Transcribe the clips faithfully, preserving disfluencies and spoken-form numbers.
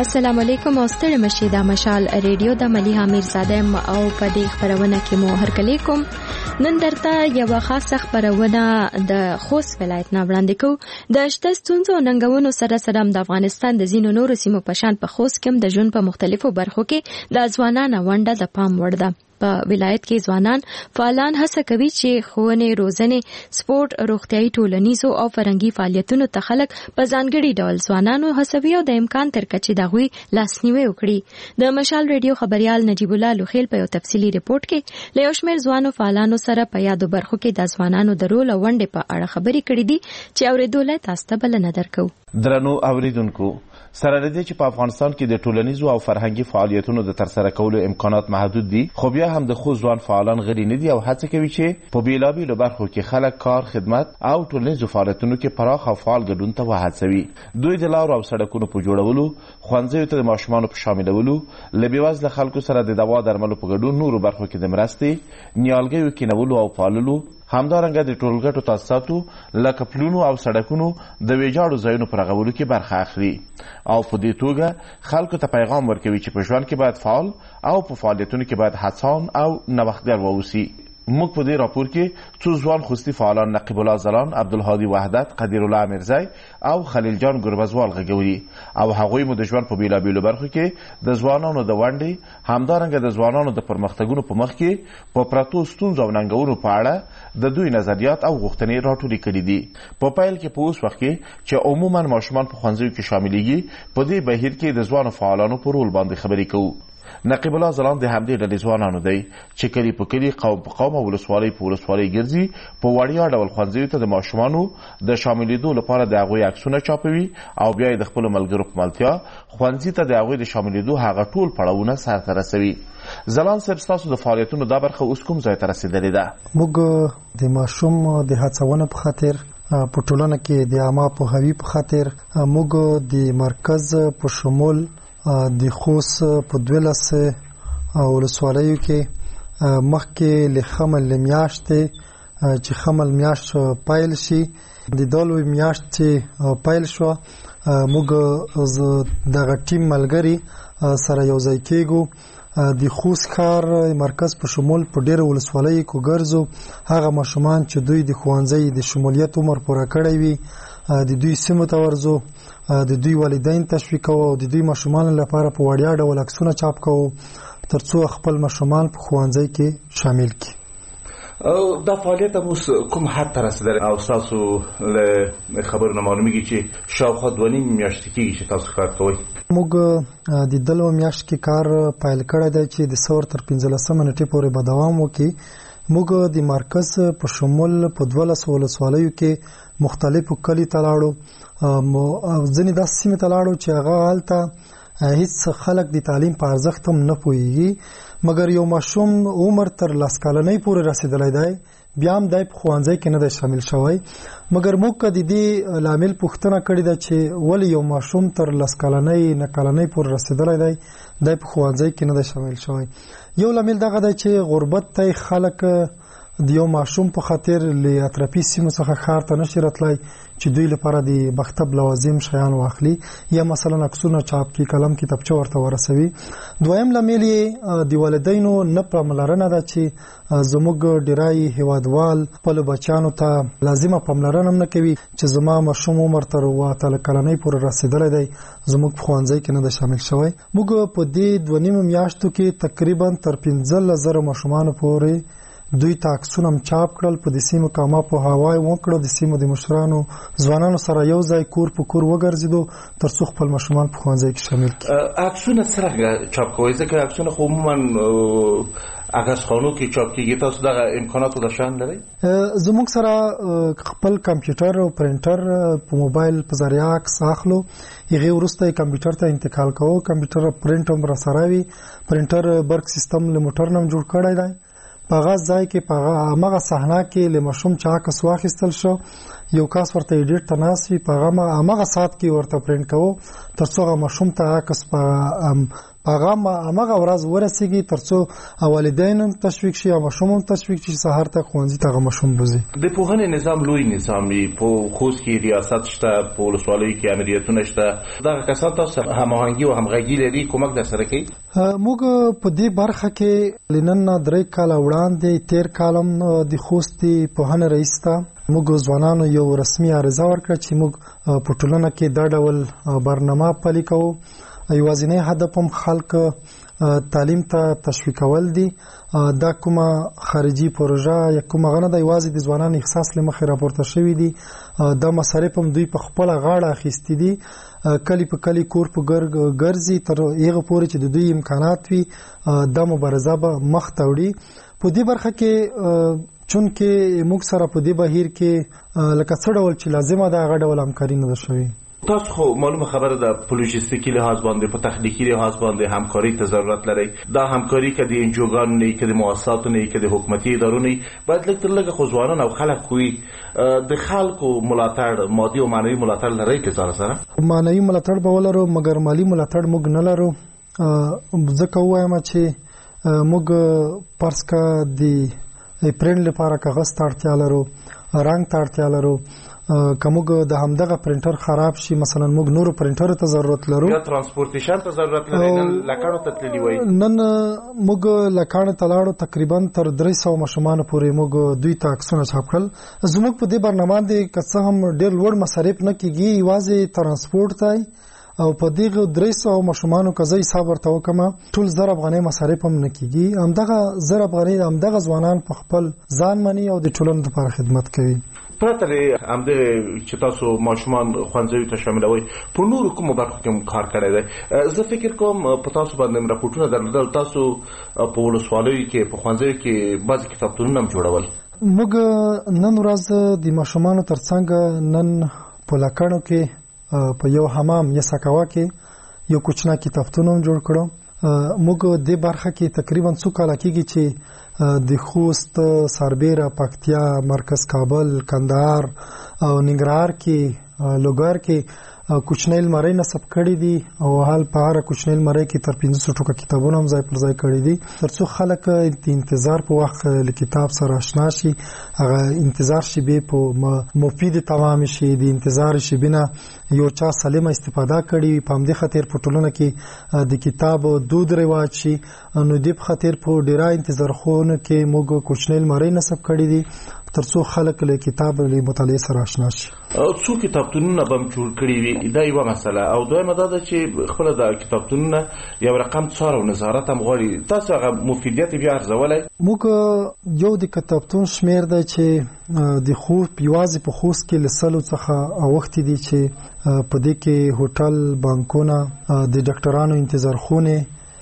السلام علیکم او ستړي مشي د مشال ریډیو د مليحه میرزاده او په دې خبرونه کې مو هرکلی کوم. نن درته یو خاصه خبرونه د خوست ولایت نه وړاندې کوم. د شته ستونزو ننګونو سره سره د افغانستان د ځینو نورو سیمو په شان په خوست کې د ژوند په مختلفو برخو کې د ځوانانو ونډه د پام وړ ده. په ولایت کې ځوانان فعالان هڅه کوي چې ښوونې، روزنې، سپورت، روغتيایي، ټولنیزو او فرهنګي فعالیتونو ته خلک په ځانګړي ډول ځوانانو هڅوي او د امکان تر کچې د هغوی لاسنیوي وکړي. د مشال ریډیو خبريال نجیب الله لوخیل په یو تفصیلي ریپورت کې له یو شمېر ځوانو فعالانو سره په یادو برخو کې د ځوانانو د رول او ونډې په اړه خبرې کړې دي چې اورېدو تاسو ته بلنه درکو. درنو اوریدونکو، سره لدې چې په افغانستان کې د ټولنیزو او فرهنګي فعالیتونو د ترسره کولو امکانات محدود دي، خو بیا هم د خو ځوان فعالان غړي نه دي او هڅه کوي چې په بیلابیلو برخو کې خلک کار، خدمت او ټولنیزو فعالیتونو کې پراخ او فعال ګډون ته وهڅوي. دوی د لارو او سړکونو په جوړولو، ښوونځیو ته د ماشومانو په شاملولو، له بېوزله خلکو سره د دوا درملو په ګډون نورو برخو کې د مرستې، نیالګیو کینولو او پاللو، همدارنګه د ټولګټو تاسیساتو لکه پلونو او سړکونو د ویجاړو ځایونو په رغولو کې برخه اخلي او په دې توګه خلکو ته پیغام ورکوي چې په ژوند کې باید فعال او په فعالیتونو کې باید هڅان او نوښتګر واوسي. موږ په دې راپور کې څو ځوان خوستي فعالان نقیب الله زلان، عبدالهادي وحدت، قدیر الله میرزای او خلیل جان ګربزوال غږولي او هغوی مو د ژوند په بیلابیلو برخو کې د ځوانانو د ونډې، همدارنګه د ځوانانو د پرمختګونو په مخ کې په پرتو ستونزو او ننګونو په اړه د دوی نظریات او غوښتنې راټولې کړي دي. په پیل کې په اوس وخت کې چې عموما ماشومان په ښوونځیو کې شاملېږي، په دې بهیر کې د ځوانو فعالانو په رول باندې خبرې کوو. نقیب الله زلان د همدې ډلې ځوانانو دی چې کلی په کلی، قوم په قوم او ولسوالۍ په ولسوالۍ ګرځي، په وړیا ډول ښوونځیو ته د ماشومانو د شاملېدو لپاره د هغوی عکسونه چاپوي او بیا یې د خپلو ملګرو په ملتیا ښوونځي ته د هغوی د شاملېدو هغه ټول پړاوونه سرته رسوي. زلان صاحب، ستاسو د فعالیتونو دا برخه اوس کوم ځای ته رسېدلې ده؟ موږ د ماشوم د هڅونې په خاطر په ټولنه کې د عامه پوهاوي په خاطر موږ د مرکز په شمول د خوست په دولس ولسوالیو کې مخکې له خمل میاشتې چې خمل میاشت پیل شي، د دالو میاشت چې پیل شو، موږ دغه ټیم ملګري سره یو ځای کېږو. د خوست ښار مرکز په شمول په ډېرو ولسوالیو کې ګرځو. هغه ماشومان چې دوی د ښوونځي د شمولیت عمر پوره کړی وي، د دوی سیمو ته ورځو، د دوی والدین تشویق کوو او د دوی ماشومان لپاره په وړیا ډول عکسونه چاپ کوو ترڅو خپل ماشومان په ښوونځي کې شامل کړي. او دا فعالیت هم اوس کوم حد ته رسېدلی او ستاسو له خبرو نه معلومیږي چې شاوخوا دوه نیم میاشتې کېږي چې تاسو کار کوئ؟ موږ د دلو میاشت کې کار پیل کړی دی چې د سور تر پنځلسمه نیټې پورې به دوام وکړي. موږ د مرکز په شمول په دولسو ولسوالیو کې مختلفو کلي ته لاړو، ځینې داسې سیمې ته لاړو چې هغه هلته هیڅ خلک د تعلیم په ارزښت هم نه پوهېږي، مګر یو ماشوم عمر تر لس کلنۍ پورې رسېدلی دی، بیا هم دی په ښوونځي کې نه دی شامل شوی. مګر موږ د دې لامل پوښتنه کړې ده چې ولې یو ماشوم تر لس کلنۍ نه کلنۍ پورې رسېدلی دی، دی په ښوونځي کې نه دی شامل شوی. یو لامل دغه دی چې غربت ته خلک د یو ماشوم په خاطر له اطرافي سیمو څخه ښار ته نشي راتلی چې دوی لپاره د مکتب لوازم شیان واخلي یا مثلا عکسونه چاپ کړي، قلم کتابچه ورته ورسوي. دویم لامل یې د والدینو نه پاملرنه ده چې زموږ ډیری هیوادوال خپلو بچیانو ته لازمه پاملرنه هم نه کوي چې زما ماشوم عمر تر اوه اتلس کلنۍ پورې رسېدلی دی، زموږ په ښوونځي کې نه دی شامل شوی. موږ په دې دوه نیمو میاشتو کې تقریبا تر پنځلس زره ماشومانو پورې دوی ته عکسونه هم چاپ کړل. په دې سیمو کې عامه پوهاوی وکړو، د سیمو د مشرانو ځوانانو سره یو ځای کور په کور وګرځېدو ترڅو خپل ماشومان په ښوونځي کې شامل کړي. عکسونه څرنګه چاپ کوئ؟ ځکه عکسونه خو عموما عکسخانو کې چاپ کېږي، تاسو دغه امکاناتو د شان لرئ؟ زموږ سره خپل کمپیوټر او پرنټر په موبایل په ذریعه عکس اخلو، هغې وروسته یې کمپیوټر ته انتقال کوو. کمپیوټر پرنټ هم راسره وي، پرنټر برق سیستم له موټر نه هم جوړ کړی دی. په هغه ځای کې په همغه صحنه کې له ماشوم چې عکس واخیستل شو یو کس ورته ایډیټ ته ناست وي په هغه هماغه ساعت کې ورته پرینټ کوو تر څو هغه ماشوم ته عکس په هغه هماغه ورځ ورسیږي تر څو والدین هم تشویق شي او ماشوم هم تشویق شي سهار ته ښوونځي ته هغه ماشوم بوزي. د پوهنې نظام لوی نظام دی. په خوست کې ریاست شته، په ولسوالیو کې امریتونه شته. دغه کسان تاسو هماهنګي او همغږي لري، کومک در سره کوي؟ موږ په دې برخه کې لنن درې کال وړاندې تیر کالم د خوست پوهنې رئیس ته موږ ځوانانو یو رسمي عریضه ورکړه چې موږ په ټولنه کې دا ډول برنامه پلي کوو. یوازینی هدف هم خلک تعلیم ته تشویق کول دي. دا کومه خارجي پروژه یا کومه غنه د یوازې د ځوانانو احساس لمخې راپورته شوی دي. دا مصارف هم دوی په خپل غاړه اخیستي دي. کلی په کلی کور په ګرځي تر هغه پورې چې د دوی امکانات وي دا مبارزه به مخ ته وړي. په دې برخه کې چونکې موږ سره په دې بهیر کې لکه څه ډول چې لازمه ده هغه ډول همکاري نه ده شوې. تاسو خو معلومه خبره ده په لوجستیکي لحاظ باندې، په تخنیکی لحاظ باندې همکاري ته ضرورت لري. دا همکاري که د انجوګانو نه که د مؤسساتو نه که د حکومتي ادارو نه باید لږ تر لږه خو ځوانان او خلک کوي. د خلکو ملاتړ مادي او معنوي ملاتړ لري که ځان سره؟ معنوي ملاتړ به ولرو مګر مالی ملاتړ موږ نه لرو. ځکه وایم چې موږ پرس کا د پرینټ لپاره کاغذ ته اړتیا لرو، رنګ ته اړتیا لرو. که موږ د همدغه پرینټر خراب شي مثلا موږ نورو پرینټر ته ضرورت لرو، یا ترانسپورټیشن ته ضرورت لري. نن لکانو ته تللی وای، نن موږ لکانو ته لاړو تقریبا تر درې سوه ماشومان پورې موږ دوی ته عکسونه چاپ کړل. زموږ په دې برنامه باندې که څه هم ډېر لوړ مصارف نه کیږي، یوازې ترانسپورټ ته او په دغه درې سوه ماشومانو که زه حساب ورته وکم ټول زر افغانۍ مصارف هم نه کیږي. همدغه زر افغانۍ همدغه ځوانان په خپل ځان مني او د ټولنې لپاره خدمت کوي. پرته له همدې چې تاسو ماشومان ښوونځیو ته شاملوئ، په نورو کومو برخو کې هم کار کړی دی. زه فکر کوم په تاسو باندې راپورټونه درلودل، تاسو په ولسوالیو کې په ښوونځیو کې بعضې کتابتونونه هم جوړول. موږ نن ورځ د ماشومانو ترڅنګ نن په لکڼو کې په یو حمام یا سکاوا کې یو کوچنا کتابتون هم جوړ کړو. موږ د برخه کې تقریبا څو کال کېږي چې د خوست، سربیره، پکتیا، مرکز کابل، کندهار او ننګرهار کې لوګر کې کوچنی لمرۍ نصب کړي دي او حال په هر کوچنی لمرۍ کې تر پنځه سوه ټوکه کتابونه هم ځای پر ځای کړي دي ترڅو خلک د انتظار په وخت له کتاب سره آشنا شي. هغه انتظار شي به په مفید تمام شي، د انتظار شي بنا یو چا سالمه استفاده کړي. په همدې خاطر په ټولنه کې د کتاب دود رواج شي. نو د خاطر په ډیره انتظار خونه کې موږ کوچنی لمرۍ نصب کړي دي ترڅو خلک له کتاب له مطالعه سره آشنا شي. څو کتابتونونه به جوړ کړي وي، دا یوه مسله. او دویمه دا ده چې خپله د کتابتونونه یو رقم څار او نظارت هم غواړي. تاسو هغه مفیدیت بیا ارزولی؟ موږ یو د کتابتون شمیر دی چې د خوست یوازې په خوست کې له سلو څخه اوښتې دي چې په دې کې هوټل، بانکونه، د ډاکټرانو انتظار خونې،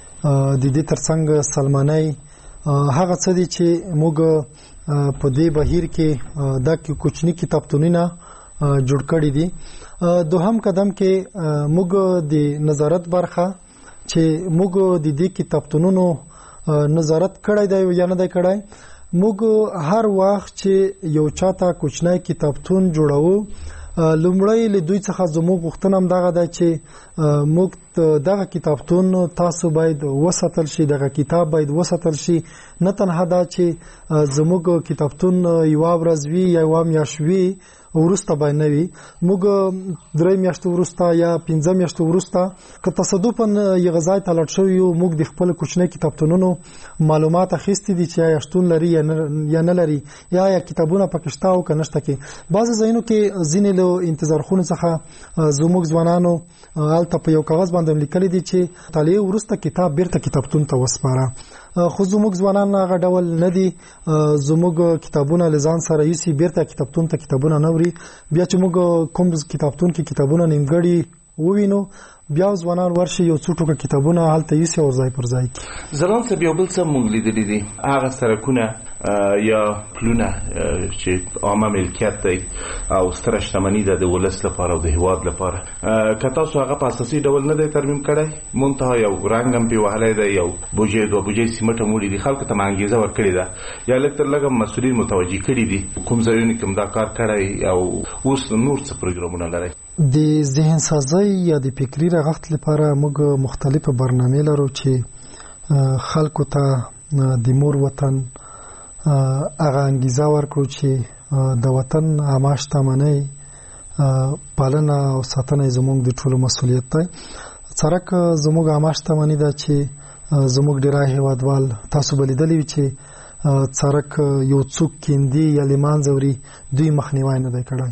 د دې ترڅنګ سلمانۍ، هغه څه دي چې موږ په دې بهیر کې دا کوچني کتابتونونه جوړ کړي دي. دوهم قدم کې موږ د نظارت برخه چې موږ د دې کتابتونونو نظارت کړی دی یا نه دی کړی. موږ هر وخت چې یو چاته کوچنی کتابتون جوړو لومړی له دوی څخه زموږ غوښتنه هم دغه ده چې موږ دغه کتابتون تاسو باید وساتل شي، دغه کتاب باید وساتل شي. نه تنها دا چې زموږ کتابتون یوه ورځ وي یا یوه میاشت وي وروسته باید نه وي. موږ درې میاشتې وروسته یا پنځه میاشتې وروسته که تصادفاً یوه ځای ته لاړ شوي یو، موږ د خپل کوچني کتابتونونو معلومات اخیستي دي چې آیا شتون لري یا نه لري، یا آیا کتابونه پکې شته او که نشته. کې بعضې ځایونو کې ځینې له انتظار خونو څخه زموږ ځوانانو هلته په یو کاغذ باندې لیکلي دي چې مطالعې وروسته کتاب بیرته کتابتون ته وسپاره. خو زموږ ځوانان هغه ډول نه دي. زموږ کتابونه له ځان سره یوسي، بیرته کتابتون ته کتابونه نه وړي. بیا چې موږ کوم کتابتون کې کتابونه نیمګړي ووینو بیا ځوانان ورشي یو څو ټوکه کتابونه هلته یوسي او ځای پر ځای کړي. ځلان صاحب یو بل څه موږ لیدلي دي هغه سړکونه یا پلونه چې عامه ملکیت دی او ستره شتمني ده د ولس لپاره او د هیواد لپاره که تاسو هغه په اساسي ډول نه دی ترمیم کړی منتها یو رنګ هم پې وهلی دی یو بوجۍ دوه بوجۍ سیمټ هم وړي دي خلکو ته م انګېزه ورکړې ده یا لږ تر لږه مسؤلین متوجه کړي دي کوم ځایونو کې هم دا کار کړی او اوس نور څه پروګرامونه لرئ؟ د ذهن سازی یا د فکري رغښت لپاره موږ مختلفه برنامې لرو چې خلکو ته د مور وطن هغه انګیزه ورکړو چې د وطن عامه شتمنۍ پالنه او ساتنه زموږ د ټولو مسؤلیت دی. سړک زموږ عامه شتمني ده چې زموږ ډیری هیوادوال تاسو به لیدلی وي چې سړک یو څوک کیندي یا له منځه وړي دوی مخنیوی نه دی کړی.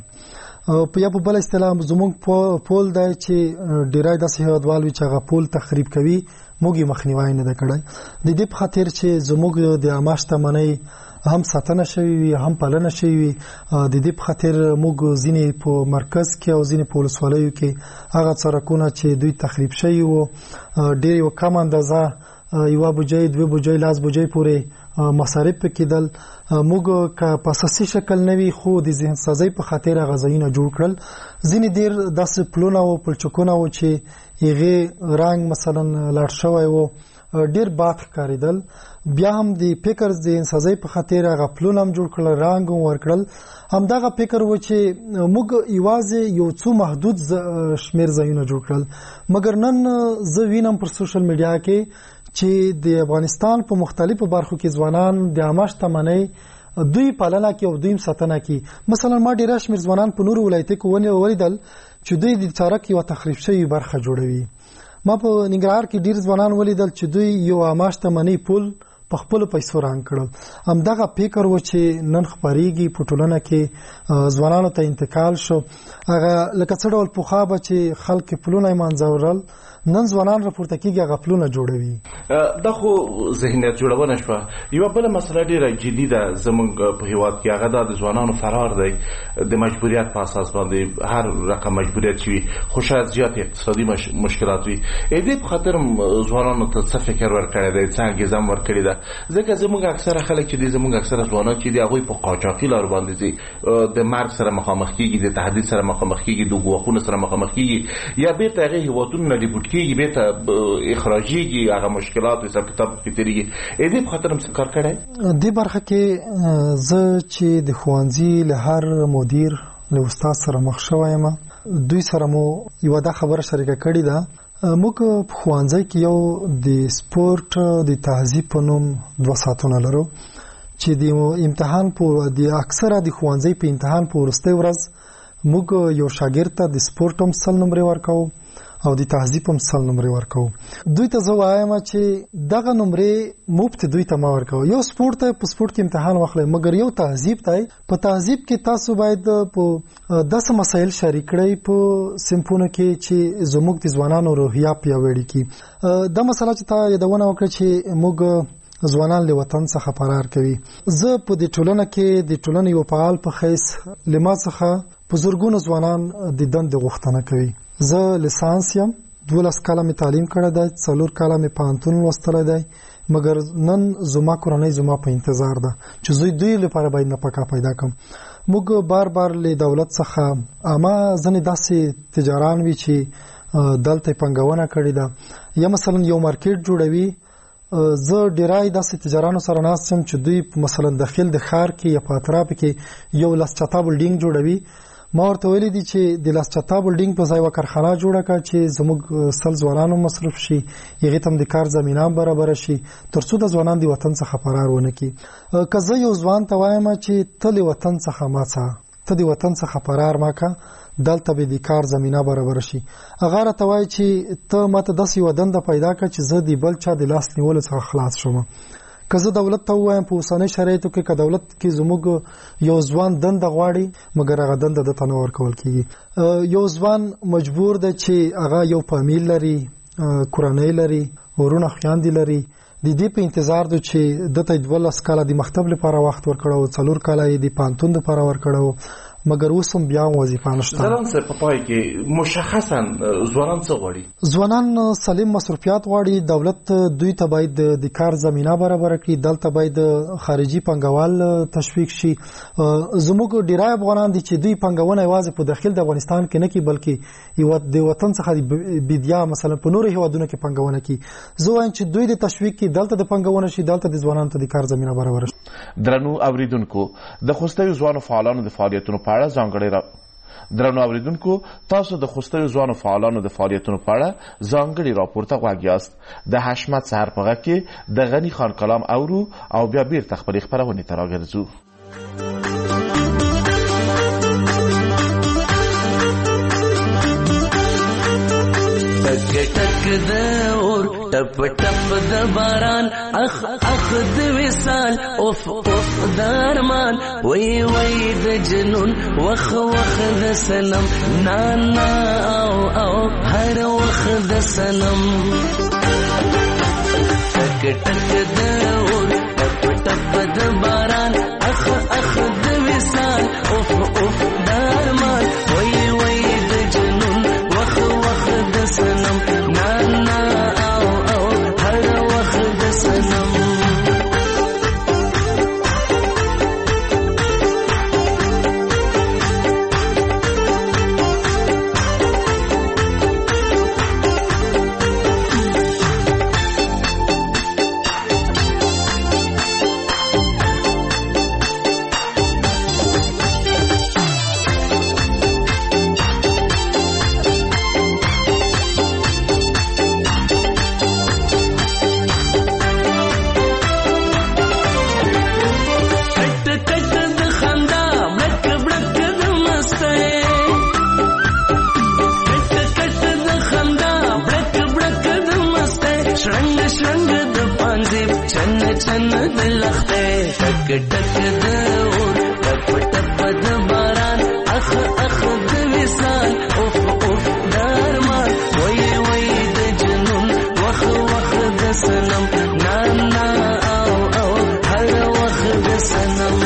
په یا په بل اصطلاح زموږ پول دی چې ډیری داسې هیوادوال وي چې هغه پول تخریب کوي موږ یې مخنیوی نه دی کړی. د دې په خاطر چې زموږ د عامه شتمنۍ هم ساتنه شوی وي هم پالنه شوی وي د دې په خاطر موږ ځینې په مرکز کې او ځینې په ولسوالیو کې هغه سړکونه چې دوی تخریب شوي وو ډېر یو کم اندازه یوه بوجۍ دوه بوجۍ لاس بوجۍ پورې مصارف پې کېدل موږ که په اساسي شکل نه وي خو د ذهن سازۍ په خاطر هغه ځایونه جوړ کړل. ځینې ډېر داسې پلونه و پلچکونه و چې هغې رنګ مثلا لاړ شوی و ډېر باد ښکارېدل بیا هم د فکر ذهن سازۍ په خاطر هغه پلونه هم جوړ کړل رنګ هم ورکړل. همدغه فکر و چې موږ یوازې یو څو محدود شمېر ځایونه جوړ کړل مګر نن زه وینم پر سوشل میډیا کې چې د افغانستان په مختلفو برخو کې ځوانان د عامه شتمنۍ دوی پالنه کوي او دوی ساتنه کوي. مثلا ما ډېر شمېر ځوانان په نورو ولایتونو کې ولیدل چې دوی د سړک یوه تخریب شوې برخه جوړوي. ما په ننګرهار کې ډېر ځوانان ولیدل چې دوی یو عامه شتمنۍ پل په خپلو پیسو رنګ کړل. همدغه فکر و چې نن خپرېږي په ټولنه کې ځوانانو ته انتقال شو. هغه لکه څه ډول پخوا به چې خلک پلونه یې منځورل نن ځوانان راپورته کېږي هغه پلونه جوړوي. دا خو ذهنیت جوړونه شوه. یوه بله مسله ډېره جدي ده زموږ په هېواد کې هغه دا د ځوانانو فرار دی د مجبوریت په اساس باندې هر رقم مجبوریت چې وي خو شاید زیات اقتصادي مشکلات وي. دې په خاطر ځوانانو ته څه فکر ورکړی دی څه انګېزه هم ورکړې ده ځکه زموږ اکثره خلک چې دي زموږ اکثره ځوانان چې دي هغوی په قاچاقي لارو باندې ځي د مرګ سره مخامخ کېږي د تهدید سره مخامخ کېږي د ګواښونو سره مخامخ کېږي یا بیرته هغې هېوادونو نه ډیپورټ کېږي بیرته اخراجېږي هغه مشکلات حساب کتاب پکې تېرېږي. دې په خاطر هم څه کار کړی؟ دې برخه کې زه چې د ښوونځي له هر مدیر له استاد سره مخ شوی یم دوی سره مو یوه دا خبره شریکه کړې ده. موږ په ښوونځي کې یو د سپورټ د تهذیب په نوم دوه ساعتونه لرو چې د امتحان په د اکثره د ښوونځي په امتحان په وروستۍ ورځ موږ یو شاګرد ته د سپورټ هم سل نمرې ورکوو او د تهذیب هم سل نمرې ورکوو. دوی ته زه وایم چې دغه نمرې مفت دوی ته مه ورکوه. یو سپورټ ته په سپورټ کې امتحان واخلئ مګر یو تهذیب ته په تهذیب کې تاسو باید په داسې مسایل شریک کړئ په صنفونو کې چې زموږ د ځوانانو روحیه پیاوړې کړي. دا مسله چې تا یادونه وکړه چې موږ ځوانان له وطن څخه فرار کوي. زه په دې ټولنه کې د ټولنې یو فعال په حیث له ما څخه په زرګونو ځوانان د دندې غوښتنه کوي. زه لیسانس یم دولس کاله مې تعلیم کړی دی څلور کاله مې پوهنتون لوستلی دی مګر نن زما کورنۍ زما په انتظار ده چې زه دوی لپاره باید نفقه پیدا کړم. موږ بار بار له دولت څخه اما ځینې داسې تجاران وي چې دلته پانګونه کړې ده یا مثلا یو مارکیټ جوړوي. زه ډیری داسې تجارانو سره ناست یم چې دوی مثلا داخل د ښار کې یا په اطرافو کې یو لسچتا بلډینګ جوړوي. ما ورته ویلي دي چې د لسچتا بلډینګ په ځای یوه کارخانه جوړه کړه چې زموږ سل ځوانانو مصروف شي هغې ته هم د کار زمینه هم برابره شي تر څو د ځوانان د وطن څخه فرار ونه کړي. که زه یو ځوان ته وایم چې ته د وطن څخه مه څه ته د وطن څخه فرار مه کړه دلته به د کار زمینه برابره شي هغه راته وایي چې ته ماته داسې یوه دنده پیدا کړه چې زه د بل چا د لاس نیولو څخه خلاص شم. که زه دولت ته ووایم په اوسنۍ شرایطو کې که دولت کې زموږ یو ځوان دنده غواړي مګر هغه دنده دته نه ورکول کېږي. یو ځوان مجبور دی چې هغه یو فامیل لري کورنۍ لري ورونه خویندې لري د دې په انتظار دی چې دته دولس کاله د مکتب لپاره وخت ورکړی و څلور کاله یې د پوهنتون لپاره ورکړی و مګر اوس هم بیا وظیفه نشته. ځلان څه په پای کې مشخصا ځوانان څه غواړي؟ ځوانان سالم مصرفیات غواړي. دولت دوی ته باید د کار زمینه برابر کړي. دلته باید خارجي پانګوال تشویق شي. زموږ ډیری افغانان دي چې دوی پانګونه یوازې په داخل د افغانستان کې نه کوي بلکې یو د وطن څخه بدیا مثلا په نورو هیوادونو کې پانګونه کوي. زه وایم چې دوی د تشویق کې دلته د پانګونه شي، دلته د ځوانانو ته د کار زمینه برابر شي. درنو اوریدونکو د خوستوي ځوانو فعالانو د فعالیتونو په اړه ځانګړي را درنو اوریدونکو تاسو د خوستوي ځوانو فعالانو د فعالیتونو په اړه ځانګړي راپور ته غوږ یاست. د حشمت سحر په غږ کې د غني خان کلام اورو او بیا بیرته خپلې خپرونې ته راګرځو. ټک ټک د اور ټپ ټپ د باران اخ اخ د وصال اوف اوف د ارمان وای وای د جنون وخ وخ د سنم نا نا او او هر وخ د سنم ټک ټک د اور ټپ ټپ د باران اخ اخ د وصال اوف اوف د ارمان وای وای د جنون وخ وخ د سنم نا نا او او هر وخت د سنم چن د لخته ټک ټک د اور ټپ ټپ د باران اخ اخ د وصال اوف اوف د ارمان وای وای د جنون وخ وخ د سنم نا نا او او هر وخت د سنم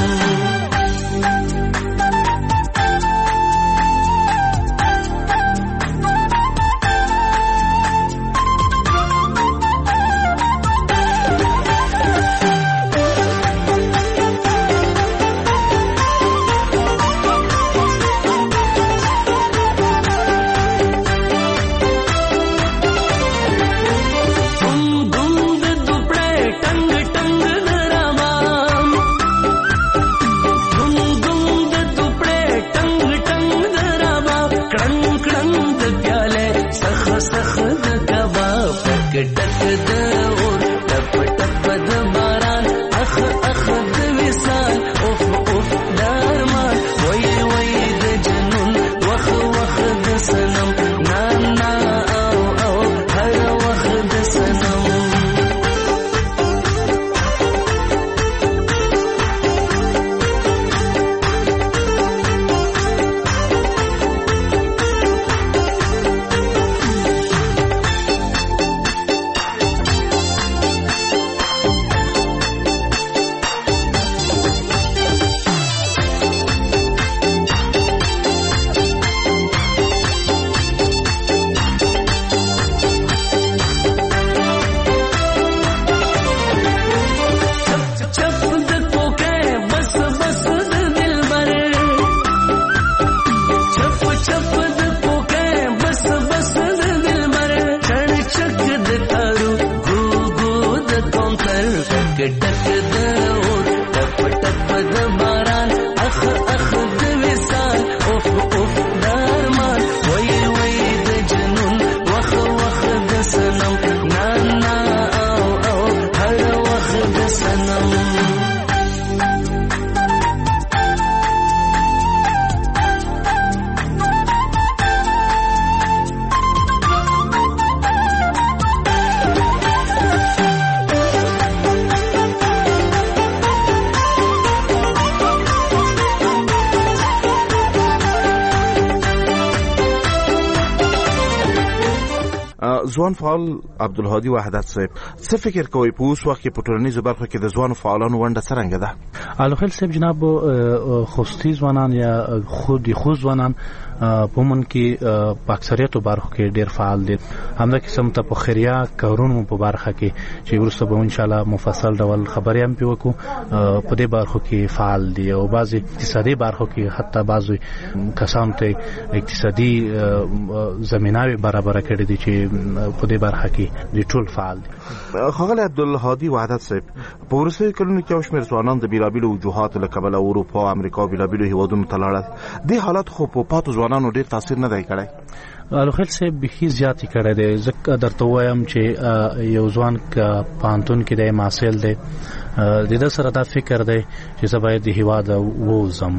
ځوان فعال عبدالهادي وحدت صاحب څه فکر کوئ په اوس وخت کې په ټولنیزو برخو کې د ځوانو فعالانو ونډه څرنګه ده؟ الوخیل صاحب جناب خوستي ځوانان یا خود خو ځوانان په من کې په اکثریتو برخو کې ډیر فعال دي. همدا قسم ته په خیریه کارونو په برخه کې چې وروسته به ان شاء الله مفصل ډول خبرې هم پیوکو په دې برخو کې فعال دي او بعضی اقتصادي برخو کې حتی بعضی کسان ته اقتصادي زمیناوي برابر کړي دي چې په دې برخه کې د ټول فعال دي. ښاغلی عبدالهادي وحدت صاحب په وروستیو کلونو کې یو شمېر ځوانان د بېلابېلو وجوهاتو له کبله اروپا امریکا او بېلابېلو هېوادونو ته لاړل. دې حالت خو په پاتو ځوانانو ډېر تاثیر نه دی کړی. الوخیل صاحب بخي زیاتې کړی دی. ځکه درته وایم چې یو ځوان که پوهنتون کې دی محصل دی د ده سره دا فکر دی چې زه باید د هېواد ووځم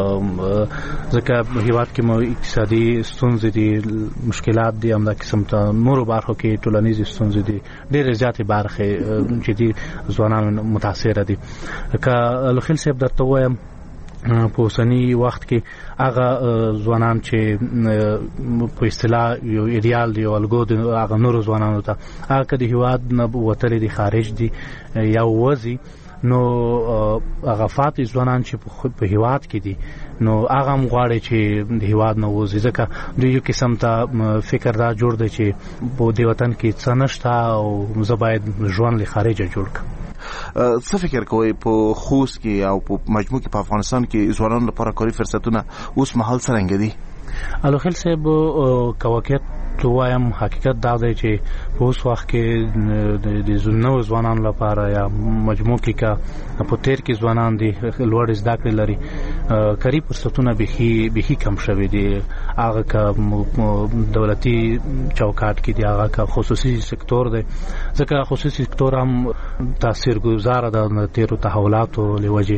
ځکه هېواد کې مو اقتصادي ستونزې دي مشکلات دي همدا قسم ته نورو برخو کې ټولنیزې ستونزې دي ډېرې زیاتې برخې چې دي ځوانان متاثره دي. که الوخیل صاحب درته وایم په اوسني وخت کې هغه ځوانان چې په اصطلاح یو ایډیال دی او الګو دی هغه نورو ځوانانو ته هغه که د هېواد نه وتلي دي خارج دي یا وځي نو هغه فاتح ځوانان چې په هېواد کې دي نو هغه هم غواړي چې د هېواد نه وځي ځکه دوی یو قسم ته فکر دا جوړ دی چې په دې وطن کې څه نشته او زه باید ژوند له خارجه جوړ کړم. څه فکر کوئ په خوست کې او په مجموع کې په افغانستان کې ځوانانو لپاره کاري فرصتونه اوس مهال څرنګه دي؟ الوخیل صاحب که واقعیت وایم حقیقت دا دی چې په اوس وخت کې د نوو ځوانانو لپاره یا مجموع کې که په تیر کې ځوانان دي لوړې زده کړې لري کاري فرصتونه بیخي بیخي کم شوي دي. هغه که دولتي چوکاټ کې دي هغه که خصوصي سکتور دی ځکه خصوصي سکتور هم تاثیرګذاره ده د تیرو تحولاتو له وجې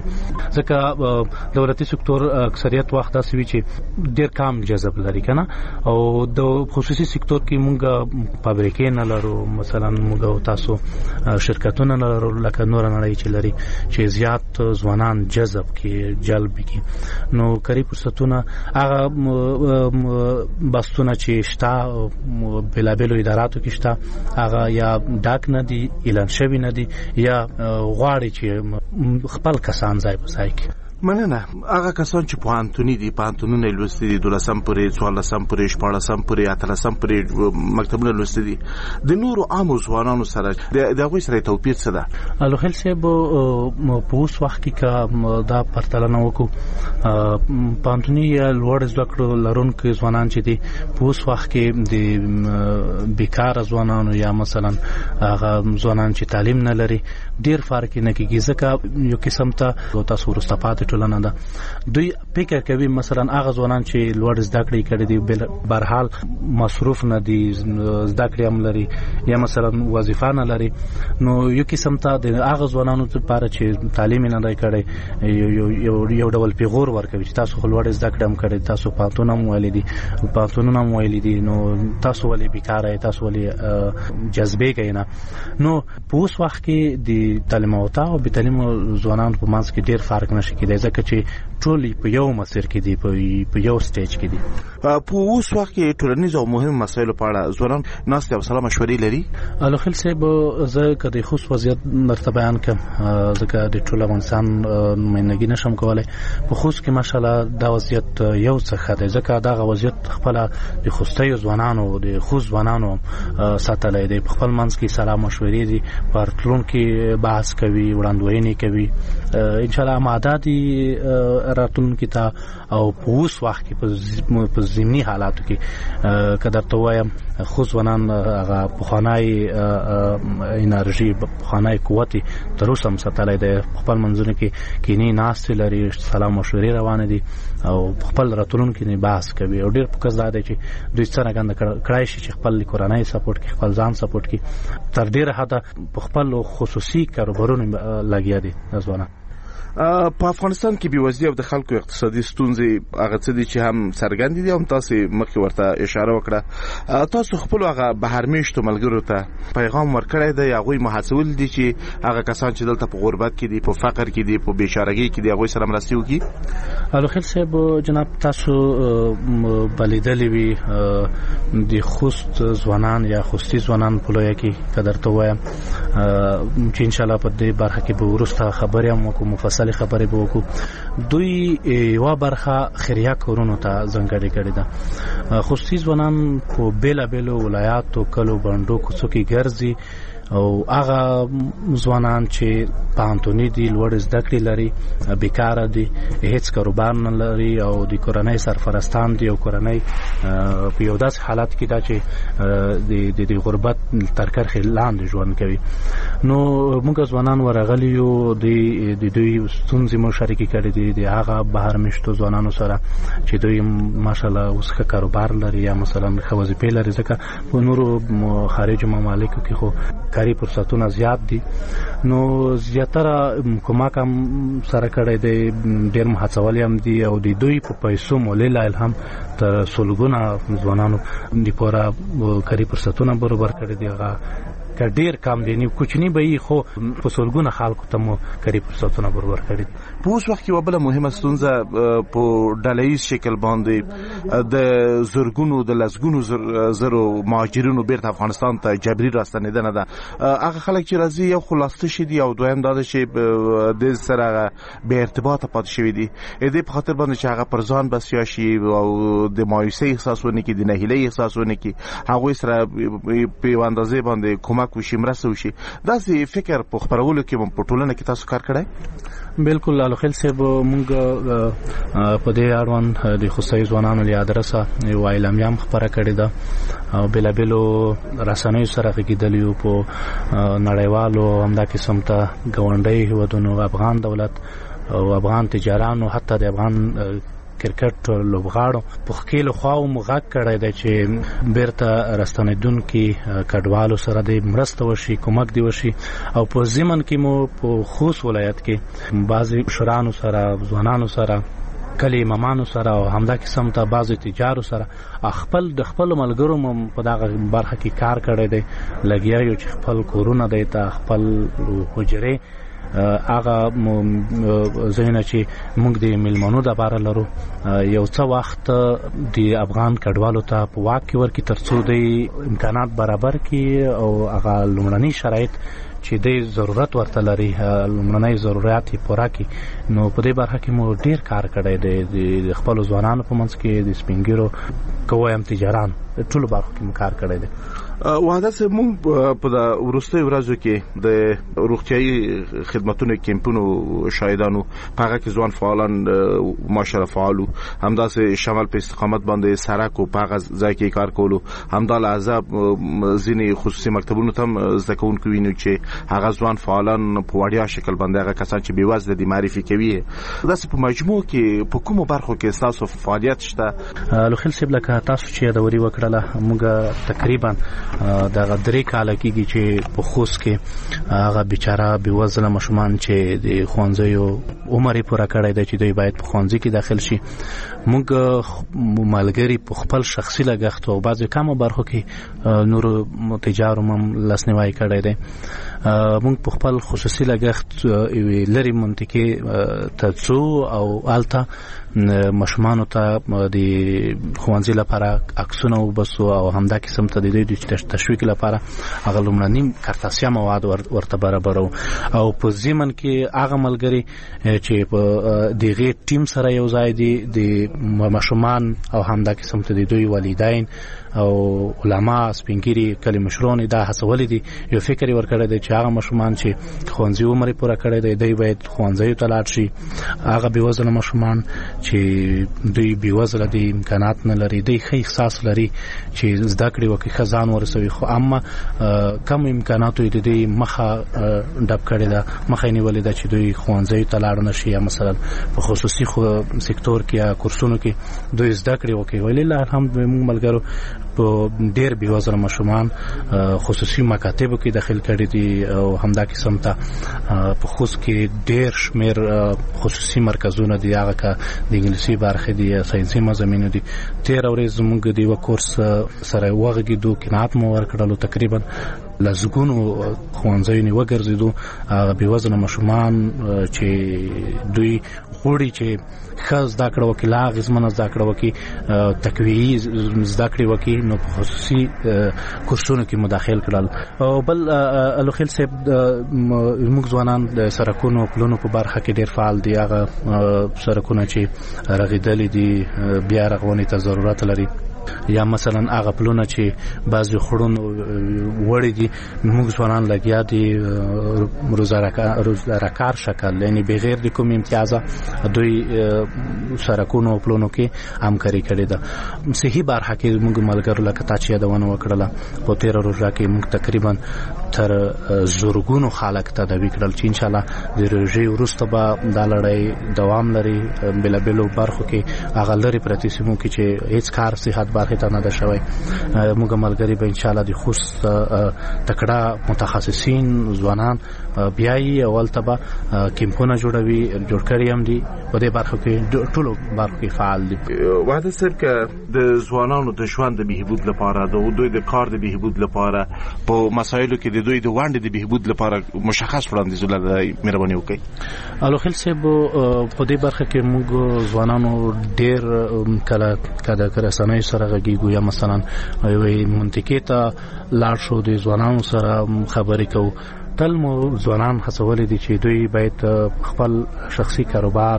ځکه دولتي سکتور اکثریت وخت داسې وي چې ډېر کم جذب لري که نه او د خصوصي سکتور کې مونږ فابریکې نه لرو مثلا مونږ تاسو شرکتونه نه لرو لکه نور نړۍ چې لري چې زیات ځوانان جذب کې جلب کې نو کاري فرصتونه هغه بستونه چې شته بېلابېلو اداراتو کې شته هغه یا ډاک نه دي اعلان شوي نه دي یا غواړي چې خپل کسان ځای په ځای کې. مننه. هغه کسان چې پوهنتوني دي پوهنتونونه یې لوستي دي دولسم پورې څوارلسم پورې شپاړسم پورې اتلسم پورې مکتبونه لوستي دي د نورو عامو ځوانانو سره د هغوی سره توپیر څه ده؟ الوخیل صاحب په اوس وخت کې که دا پرتلنه وکړو پوهنتوني یا لوړ زده کړو لرونکي ځوانان چې دي په اوس وخت کې د بیکاره ځوانانو یا مثلا هغه ځوانان چې تعلیم نه لري ډېر فرق نه کېږي ځکه یو قسم ته تاسو وروسته پاتې ټولنه ده دوی فکر کوي مثلا هغه ځوانان چې لوړ زده کړې کړي دي برحال مصروف نه دي زده کړې هم لري یا مثلا وظیفه نه لري نو یو قسم ته د هغه ځوانانو لپاره چې تعلیم نه دی کړی یو یو ډول پیغور ورکوي چې تاسو خو لوړ زده کړې هم کړی تاسو پوهنتون هم ویلي دي پوهنتونونه هم ویلي دي نو تاسو ولې بیکاره تاسو ولې جذبې کوئ نه. نو په اوس وخت کې د تعلیم یافته او بې تعلیمو ځوانانو په منځ کې ډېر فرق نشي کېدی ځکه چې ټول په یو مسیر کې دي په یو سټیج کې دي. په اوس وخت کې ټولنیز او مهم مسایلو په اړه ځوانان ناستې او سلا مشورې لري. الوخیل صاحب زه که د خوست وضعیت درته بیان کړم ځکه د ټول افغانستان نمایندګي نشم کولی په خوست کې ماشاءالله دا وضعیت یو څه ښه دی ځکه دغه وضعیت خپله د خوستیو ځوانانو د خوست ځوانانو ساتلی دی په خپل منځ کې سلا مشورې دي په راتلونکي بحث کوي وړاندوینې کوي انشاءالله اماده دي راتلونکي ته او په اوس وخت کې په ضمني حالاتو کې که درته ووایم خو ځوانان هغه پخوانی انرژي پخوانی قوت تر اوسه هم ساتلی دی په خپل منځونو کې کینې ناستې لري سلا مشورې روانې دي او په خپل راتلونکي نه بحث کوي او ډېر فوکس دا دی چې دوی څرنګه کړای شي چې خپل کورنۍ سپورټ کړي خپل ځان سپورټ کړي تر ډېره حده په خپل خصوصي کاروبارونو لګیا دي ځوانان. په افغانستان کې بېوزلي او د خلکو اقتصادي ستونزې هغه څه دي چې هم څرګندې دي، هم تاسو مخکې ورته اشاره وکړه. تاسو خپل هغه بهرمېشتو ملګرو ته پیغام ورکړی دی، هغوی مو هڅول دي چې هغه کسان چې دلته په غربت کې دي، په فقر کې دي، په بېچارهګۍ کې دي، هغوی سره مرستې وکړي؟ الوخیل صاحب، جناب تاسو بلیدلې وي د خوست ځوانان یا خوستي ځوانان په لویه کې که درته ووایم چې انشاءالله په دې برخه کې به وروسته خبرې هم وکړو، مفصلې خبرې به وکړو. دوی یوه برخه خیریه کورونو ته ځانګړې کړې ده. خوستي ځوانان په بېلابېلو ولایاتو، کلو، بڼډو، کوڅو کې ګرځي او هغه ځوانان چې پوهنتوني دي، لوړ زده کړې لري، بیکاره دي، هیڅ کاروبار نه لري او د کورنۍ سرپرستان دي او کورنۍ په یو داسې حالت کې ده چې د غربت تر کرښې لاندې ژوند کوي. نو موږ ځوانان ورغلي یو، د دوی ستونزې مو شریکې کړې دي د هغه بهرمېشتو ځوانانو سره چې دوی ماشاءالله اوس ښه کاروبار لري یا مثلا ښه وظیفې لري، ځکه په نورو خارجي ممالکو کې خو کاري فرصتونه زیات دي. نو زیاتره کومک هم سره کړی دی، ډېر هڅول هم دي او د دوی په پیسو مولله الهام تر سلګونه ځوانانو دپاره کاري فرصتونه برابر کړي دي. هغه که ډېر کم دی، کوچني به وي خو په سلګونه خلکو ته مو کاري فرصتونه برابر کړي دي. په اوس وخت کې یوه بله مهمه ستونزه په ډله ییز شکل باندې د زرګونو د لسګونو زرو مهاجرینو بیرته افغانستان ته جبري راستنېدنه ده. هغه خلک چې راځي یو خو لاسته شي دي او دویم دا ده چې د سره بې ارتباطه پاتې شوي دي. د دې په خاطر باندې چې هغه پر ځان بسیا شي او د مایوسۍ احساس ونه کړي، د نهیلۍ احساس ونه کړي، هغوی سره په یوه اندازې باندې کومک وشي، مرسته وشي. داسې فکر په خپرولو کې په ټولنه کې تاسو کار کړی؟ بالکل الوخیل صاحب، موږ په دې اړوند د خوستي ځوانانو له ادرسه یو اعلامیه هم خپره کړې ده او بېلابېلو رسنیو سره غږېدلي یو په نړیوالو همدا قسم ته ګاونډي هېوادونو، افغان دولت او افغان تجارانو، حتی د افغان کرکټ لوبغاړو په ښکېلو خواو مو غږ کړی دی چې بیرته راستنېدونکي کډوالو سره د مرسته وشي، کومک دی وشي. او په ضمن کې مو په خوست ولایت کې بعضې مشرانو سره، ځوانانو سره، کلي امامانو سره او همدا قسم ته بعضې تجارو سره خپل د خپلو ملګرو مو په دغه برخه کې کار کړی دی. لګیا یو چې خپل کورونه دی ته، خپل حجرې، هغه ځایونه چې موږ د میلمنو دپاره لرو، یو څه وخت د افغان کډوالو ته په واک کې ورکړي تر څو د امکانات برابر کړي او هغه لومړني شرایط چې د ضرورت ورته لري، لومړنی ضرورت یې پوره کړي. نو په دې برخه کې مو ډېر کار کړی دی، د خپلو ځوانانو په منځ کې، د سپین ږیرو که وایم تجارانو، ټولو برخو کې مو کار کړی دی. وحدت صاحب، موږ په د وروستیو ورځو کې د روغتیایي خدمتونو کیمپونو شاهدانو، په هغه کې ځوان فعالان ماشاءالله فعالو، همداسې شمال په استقامت باندې سرک او په هغه ځای کې کار کولو، همدا لحظه ځینې خصوصي مکتبونو ته هم زده کوونکي وینو چې هغه ځوان فعالان په وړیا شکل باندې هغه کسان چې بېوزله دي معرفي کوي. داسې په مجموع کې په کومو برخو کې ستاسو فعالیت شته؟ الوخیل صاحب، لکه تاسو چې یادوري وکړله، موږ تقریبا دغه درې کاله کېږي چې په خوست کې هغه بیچاره بېوزله ماشومان چې د ښوونځیو عمر یې پوره کړی دی چې دوی باید په ښوونځي کې داخل شي، موږ ملګري په خپل شخصي لګښت او بعضې کمو برخو کې نورو تجارو هم لاسنیوی کړی دی. موږ په خپل خصوصي لګښت یوې لرې منطقې ته ځو او هلته ماشومانو ته د ښوونځي لپاره عکسونه وبسو او همدا قسم ته د دوی د تشویق لپاره هغه لومړني کارتاسیا مواد ورته برابرو. او په ضمن کې هغه ملګري چې په دغه ټیم سره یو ځای دي، د ماشومان او همدا قسم ته د دوی والدین او علما، سپینګیري، کلي مشران دا هڅولي دي، یو فکر یې ورکړی دی چې هغه ماشومان چې ښوونځي عمر یې پوره کړی دی دوی باید ښوونځیو ته لاړ شي. هغه بېوزله ماشومان چې دوی بېوزله دي، امکانات نه لري، دوی ښه احساس لري چې زده کړې وکړي، ښه ځان ورسوي، خو اما کم امکاناتو یې د دوی مخه ډب کړې ده، مخه یې نیولې ده چې دوی ښوونځیو ته لاړ نه شي یا مثلا په خصوصي سکتور کې یا کورسونو کې دوی زده کړې وکړي. ولله الحمد، موږ ملګرو په ډېر بېوزله ماشومان خصوصي مکاتبو کې داخل کړي دي او همدا قسم ته په خوست کې ډېر شمېر خصوصي مرکزونه دي، هغه که د انګلیسي برخې دي یا ساینسي مضامینو دي. تېره ورځ زموږ د یوه کورس سره وغږېدو، قناعت مو ورکړلو، تقریبا لسګونو ښوونځیو نه وګرځېدو. هغه بېوزله ماشومان چې دوی غواړي چې ښه زده کړه وکړي، لا اغېزمنه زده کړه وکړي، تقویي زده کړې وکړي، نو په خصوصي کورسونو کې مداخل کړل. او بل الوخیل صاحب زموږ ځوانان د سړکونو پلونو په برخه کې ډېر فعال دي. هغه سړکونه چې رغېدلي دي بیا رغونې ته ضرورت لري، یا مثلا هغه پلونه چې بعضې خړون وړي دي، موږ ځوانان لګیا دي روزګارکار شکل، یعنې بغیر د کوم امتیازه دوی سړکونو او پلونو کې همکاري کړې ده. صحي برخه کې موږ ملګرو لکه تا چې یادونه وکړله، په تېره روژه کې موږ تقریبا تر زرګونو خلک تداوي کړل چې انشاءالله د روژې وروسته به دا لړۍ دوام لري. بېلابېلو برخو کې هغه لرې پرتې سیمو کې چې هېڅ کار صحت برخې ته نه ده شوی، موږ ملګري به انشاءالله د خوست تکړه متخصصین ځوانان بیایي او هلته به کیمپونه جوړوي، جوړ کړي هم دي په دې برخو کې، ټولو برخو کې فعال دي. وحده صاحب که د ځوانانو د ژوند د بهبود لپاره، د دوی د کار د بهبود لپاره، په مسایلو کې د دوی د ونډې د بهبود لپاره مشخص وړاندیزونه لرئ، مهرباني وکړئ. الوخیل صاحب په دې برخه کې موږ ځوانانو ډېر کله کله که رسنیو سره غږیږو یا مثلا یوې منطقې ته لاړ شو د ځوانانو سره خبرې کوو، تل مو ځوانان هڅولي دي چې دوی باید خپل شخصي کاروبار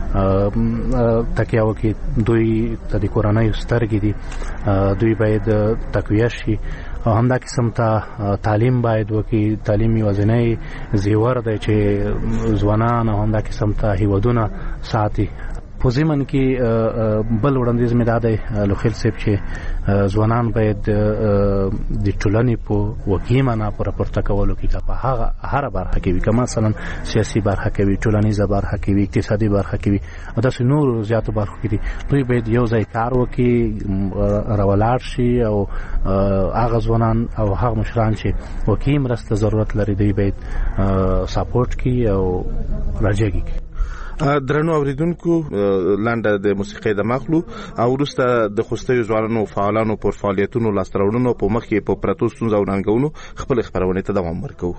تکیه وکړي، دوی ته د کورنیو سترګې دي، دوی باید تقویه شي او همدا قسم ته تعلیم باید وکړي. تعلیم یوازینی زیور دی چې ځوانان او همدا قسم ته هیوادونه ساتي. په ضمن کې بل وړاندیز مې دا دی لوخیل صاحب چې ځوانان باید د ټولنې په واقعي معنا په راپورته کولو کې که په هغه هره برخه کې وي، که مثلا سیاسي برخه کې وي، ټولنیزه برخه کې وي، اقتصادي برخه کې وي او داسې نورو زیاتو برخو کې دي، دوی باید یو ځای کار وکړي، راولاړ شي او هغه ځوانان او هغه مشران چې واقعي مرسته ضرورت لري دوی باید ساپورټ کړي او راجګي کړي. درنو اوریدونکو، لنډه د موسیقۍ د مخلو او وروسته د خوستیو ځوانانو فعالانو پر فعالیتونو لاسته راوړنو په مخ کې په پرتو ستونزو او ننګونو خپل خبرونه ته دوام ورکوو.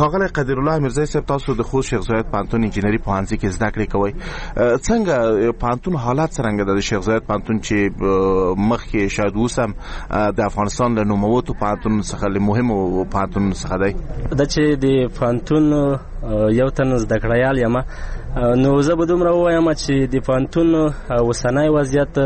ښاغلی قدیر الله میرزی صاحب تاسو د خوست شیخ زاید پوهنتون انجینري پوهنځي کې زده کړې کوئ څنګه پوهنتون حالات څرنګه ده د شیخ زاید پوهنتون چې مخکې شاید اوس هم د افغانستان له نوموتو پوهنتونونو څخه له مهمو پوهنتونونو څخه دی دا چې د پوهنتون یو تن زده کړیال یم نو زه به دومره ووایم چې د پوهنتون اوسنی وضعیت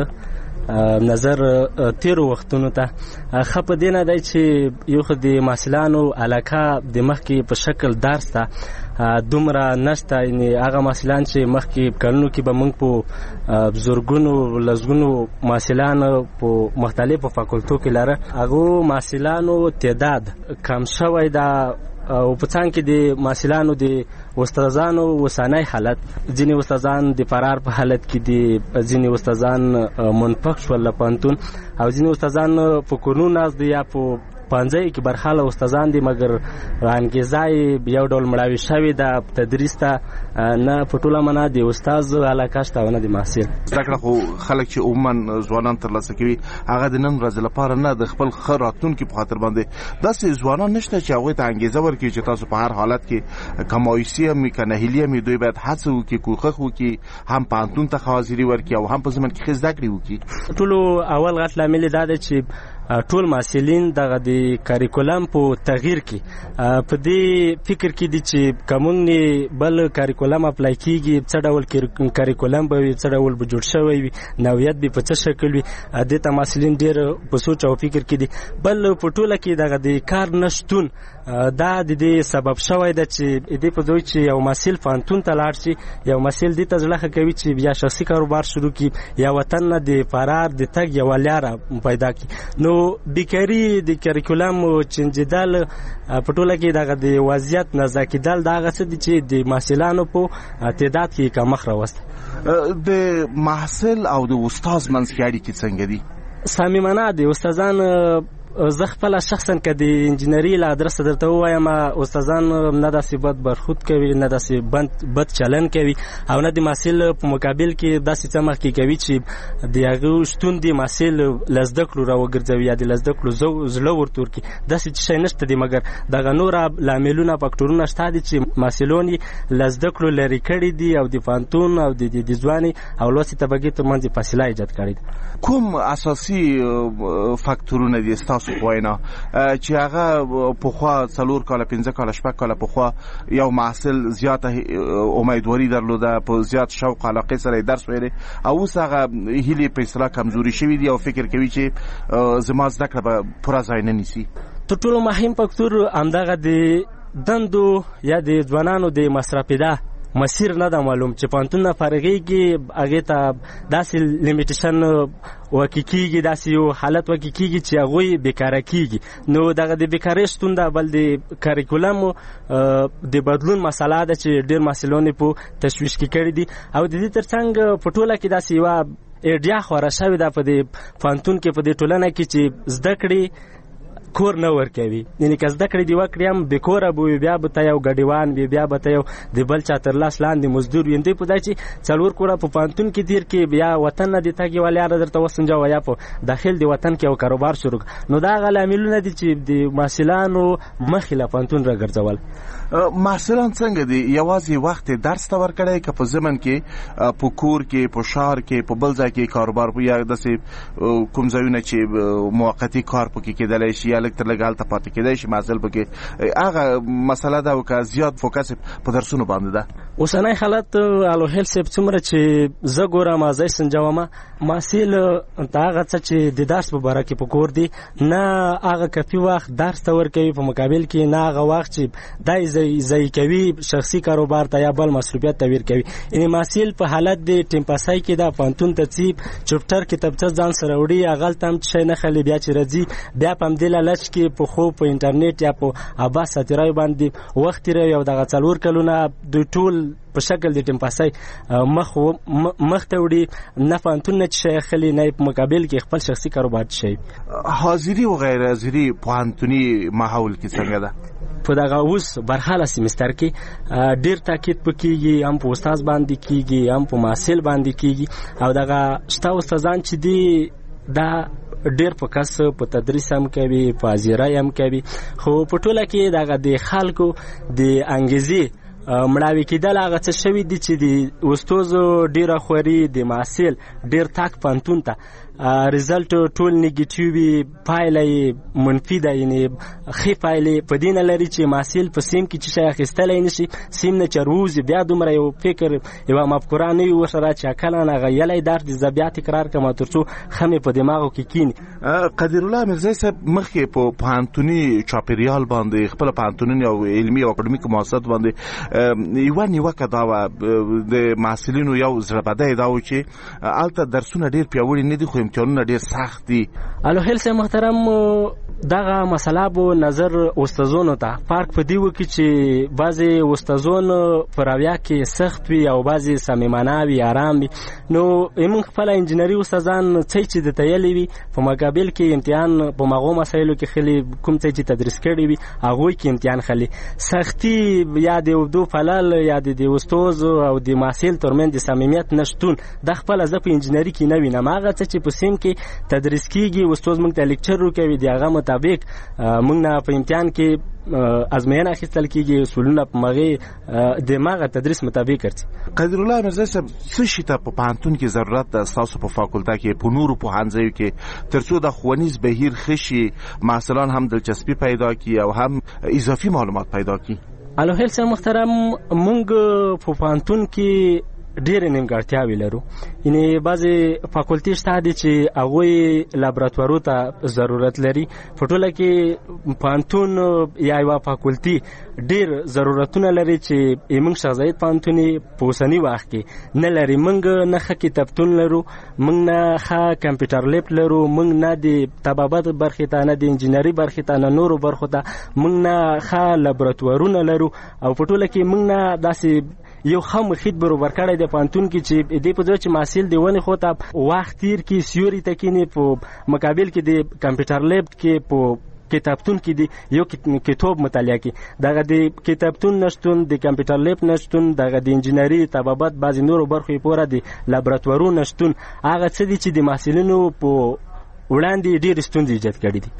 نظر تیرو وختونو ته ښه په دې نه دی چې یو خو د محصلانو علاقه د مخکې په شکل درس ته دومره نشته یعنې هغه محصلان چې مخکې کلونو کې به موږ په زرګونو لسګونو محصلان په مختلفو فاکولتو کې لره هغو محصلانو تعداد کم شوی ده او په څنګ کې د محصلانو د استادانو وسانای حالت ځینې استادان د فرار په حالت کې دي ځینې استادان منفق شول له پوهنتون او ځینې استادان په کورونو ناست دي یا په پانځای کې برخاله استادان دي مګر انګیزه یو ډول مړاوي شوې ده تدریس ته نه په ټوله معنا د استاد علاقه شته او نه د محصل زده کړه خو خلک چې عموما ځوانان ترلاسه کوي هغه د نن ورځې لپاره نه د خپل ښه راتلونکي په خاطر باندې داسې ځوانان نشته چې هغوی ته انګیزه ورکړي چې تاسو په هر حالت کې که مایوسي هم وي که نهیلي هم وي دوی باید هڅه وکړي کوښښ وکړي هم پوهنتون ته حاضري ورکړي او هم په ضمن کې ښه زده کړې وکړي ټولو اول غټ لامل دا دی چې ټول محصلین دغه د کاریکولم په تغییر کې په دې فکر کې دي چې کومنګ بل کاریکولم اپلای کیږي څه ډول کاریکولم به وي څه ډول به جوړ شوی وي نوعیت به په څه شکل وي دې ته محصلین ډېر په سوچ او فکر کې دي بل په ټوله کې دغه د کار نشتون دا د دې سبب شوی ده چې دې په دوی چې یو محصل پوهنتون ته لاړ شي یو محصل دې ته زړه ښه کوي چې بیا شخصي کاروبار شروع کړي یا وطن نه د فرار د تګ یوه لاره پیدا کړي نو بیکاري د کریکولم چینجېدل په ټوله کې دغه د وضعیت نزا کېدل د هغه څه دي چې د محصلانو په تعداد کې کمښت راوستی د محصل او د استاد منځ کې اړیکې څنګه دي صمیمانه د استادان زه خپله شخصا که د انجینري له ادرسه درته ووایم استادان نه داسې بد برخود کوي نه داسې بد چلن کوي او نه د محصل په مقابل کې داسې څه مخکې کوي چې د هغه شتون د محصل له زده کړو راوګرځوي یا د له زده کړو زړه ورته ورکړي داسې شی نشته دی مګر دغه نوره لاملونه فکټورونه شته دي چې محصلون یې له زده کړو لرې کړي دي او د پوهنتون او د ځوانۍ او لوستې طبقې ترمنځ فاصله ایجاد کړې ده کوم اساسي فکټورونه دي ستاسو په وینا چې هغه پخوا څلور کاله پنځه کاله شپږ کاله پخوا یو محصل زیاته امیدواري درلوده په زیات شوق علاقه سره درس ویلی او اوس هغه هیلې په اصطلاح کمزوري شوي دي او فکر کوي چې زما زده کړه به پوره ځای نه نیسي تر ټولو مهم فکتور همدغه د دندو یا د ځوانانو د مصرفیده مسیر نه ده معلوم چې پوهنتون نه فارغېږي هغې ته داسې لیمیټیشن وکې کېږي داسې یو حالت وکې کېږي چې هغوی بیکاره کېږي نو دغه د بیکارۍ شتون ده بل د کاریکولم د بدلون مسله ده چې ډېر محصلان یې په تشویش کې کړي دي او د دې تر څنګ په ټوله کې داسې یوه ایډیا خوره شوې ده په دې پوهنتون کې په دې ټولنه کې چې زده کړې کور نه ورکوي یعنې که زده کړې دې وکړې هم بې کوره به وي بیا به ته یو ګډیوان وي بیا به ته یو د بل چا تر لاس لاندې مزدور وي دوی په دا چې څلور کوره په پوهنتون کې تېر کړي بیا وطن نه دې تګ یوه لاره درته وسنجوه یا په داخل د وطن کې یو کاروبار شروع نو دا هغه لاملونه دي چې د محصلانو مخې له پوهنتون راګرځول محصلان څنګه دي یوازې وخت درس ته ورکړی که په ضمن کې په کور کې په ښار کې په بل ځای کې کاروبار یا داسې کوم ځایونه چې موقتي کار پکې کېدلی شي یا لږ تر لږه هلته پاتې کېدی شي محصل پکې هغه مسله ده او که زیات فوکس په درسونو باندې ده اوسنی حالت الوهیل صاحب څومره چې زه ګورم زه یې سنجومه محصل ته هغه څه چې د درس په باره کې په کور دي نه هغه کافي وخت درس ته ورکوي په مقابل کې نه هغه وخت چې دا ضایع کوي شخصي کاروبار ته یا بل مصروفیت ته ویر کوي یعنې محصل په حالت د ټیمپاسای کې د پوهنتون ته ځي چپټر کتابچه ځان سره وړي هغلته هم شی نه خلي بیا چې راځي بیا په همدې لالچ کې په خوب په انټرنیټ یا په عباس ساتیرایو باندې وخت تېروي او دغه څلور کلونه دوی ټول په شکل د ټیمپاسای مخ مخ ته وړي نه پوهنتون نه چې شی اخلي نه په مقابل کې خپل شخصي کاروبار شی حاضري و غیر حاضري پوهنتوني ماحول کې څنګه ده په دغه اوس برحاله سیمستر کې ډیر تاکید پکېږي هم په استاد باندې کېږي هم په محصل باندې کېږي او دغه شته استادان چې دي دا ډیر په کس په تدریس هم کوي، په ازیرای هم کوي، خو په ټوله کې دغه د خلکو د انګیزې مړاوي کېدل هغه څه شوي دي چې د استوزو ډیره خوري، د محصل ډیر تاک پانتون ته ریزلټ ټول نیگیټیو وي، پایله یې منفي ده، یعنې ښې پایلې په دې نه لري چې محصل په سیم کې چې شی اخیستلی نه شي، سیم نه چې راوځي بیا دومره یو فکر یوه مفکوره نه وي ورسره چې عقلا نه غیلی درد زه بیا تکرار کړم تر څو ښه مې په دماغو کې کښېني. قدیرالله میرزی صاحب مخکې په پوهنتوني چاپېریال باندې خپله پوهنتوني او علمي او اکاډمیک مؤسسات باندې یوه نیوکه دا وه د محصلینو یو زړهبدی دا و چې هلته درسونه ډېر پیاوړي نه دي خو امتحانونه ډېر سخت دي. الوهیل صاحب محترم، دغه مسله به نظر استادانو ته فرق په دې وکړي چې بعضې استادان په رویه کې سخت وي او بعضې صمیمانه وي، ارام وي. نو موږ خپله انجینري استادان څه چې درته ویلي وي په مقابل کې امتحان په مغو مسایلو کې خلي کوم څه چې تدریس کړي وي هغوی کې امتحان خلي سختي یا د اردو فلال یا د استاد او د محصل ترمنځ د صمیمیت نشتون د خپله زه په انجینري کې نه وینم. هغه څه چې په سیم کې تدریس کېږي استاد موږ ته لیکچر ورکوي د هغه مطابق موږ نه په امتحان کې ازموینه اخیستل کېږي، اصولونه په مغې د مغه تدریس مطابق ګرځي. قدیرالله میرزی صاحب څه شي ته په پوهنتون کې ضرورت ده ستاسو په فاکولته کې په نورو پوهنځیو کې تر څو د ښوونیز بهیر ښه شي، محصلان هم دلچسپي پیدا کړي او هم اضافي معلومات پیدا کړي؟ الوهیل صاحب محترم، موږ په پوهنتون کې ډېرې نیمګړتیاوې لرو. یعنې بعضې فاکولټي شته دي چې هغوی لابراتوارو ته ضرورت لري. په ټوله کې پوهنتون یا یوه فاکولټي ډېر ضرورتونه لري چې موږ شیخ زاید پوهنتون په اوسني وخت کې نه لري. موږ نه ښه کتابتون لرو، موږ نه ښه کمپیوټر لیب لرو، موږ نه د طبابت برخې ته، نه د انجینري برخې ته، نه نورو برخو ته موږ نه ښه لابراتوارونه لرو. او په ټوله کې موږ نه داسې یو ښه محیط برابر کړی دی پوهنتون کې چې دې په ځای چې محصل د ونې خوا ته وخت تیر کړي، سیوري ته کښېني، په مقابل کې د کمپیوټر لیب کې په کتابتون کې دی یو کتاب مطالعه کی. دغه د کتابتون نشتون، د کمپیوټر لیب نشتون، دغه د انجینري طبابت بعضې نورو برخو پورې د لابراتوارو نشتون هغه څه دي چې د محصلینو په وړاندې ډېرې ستونزې ایجاد کړي دي.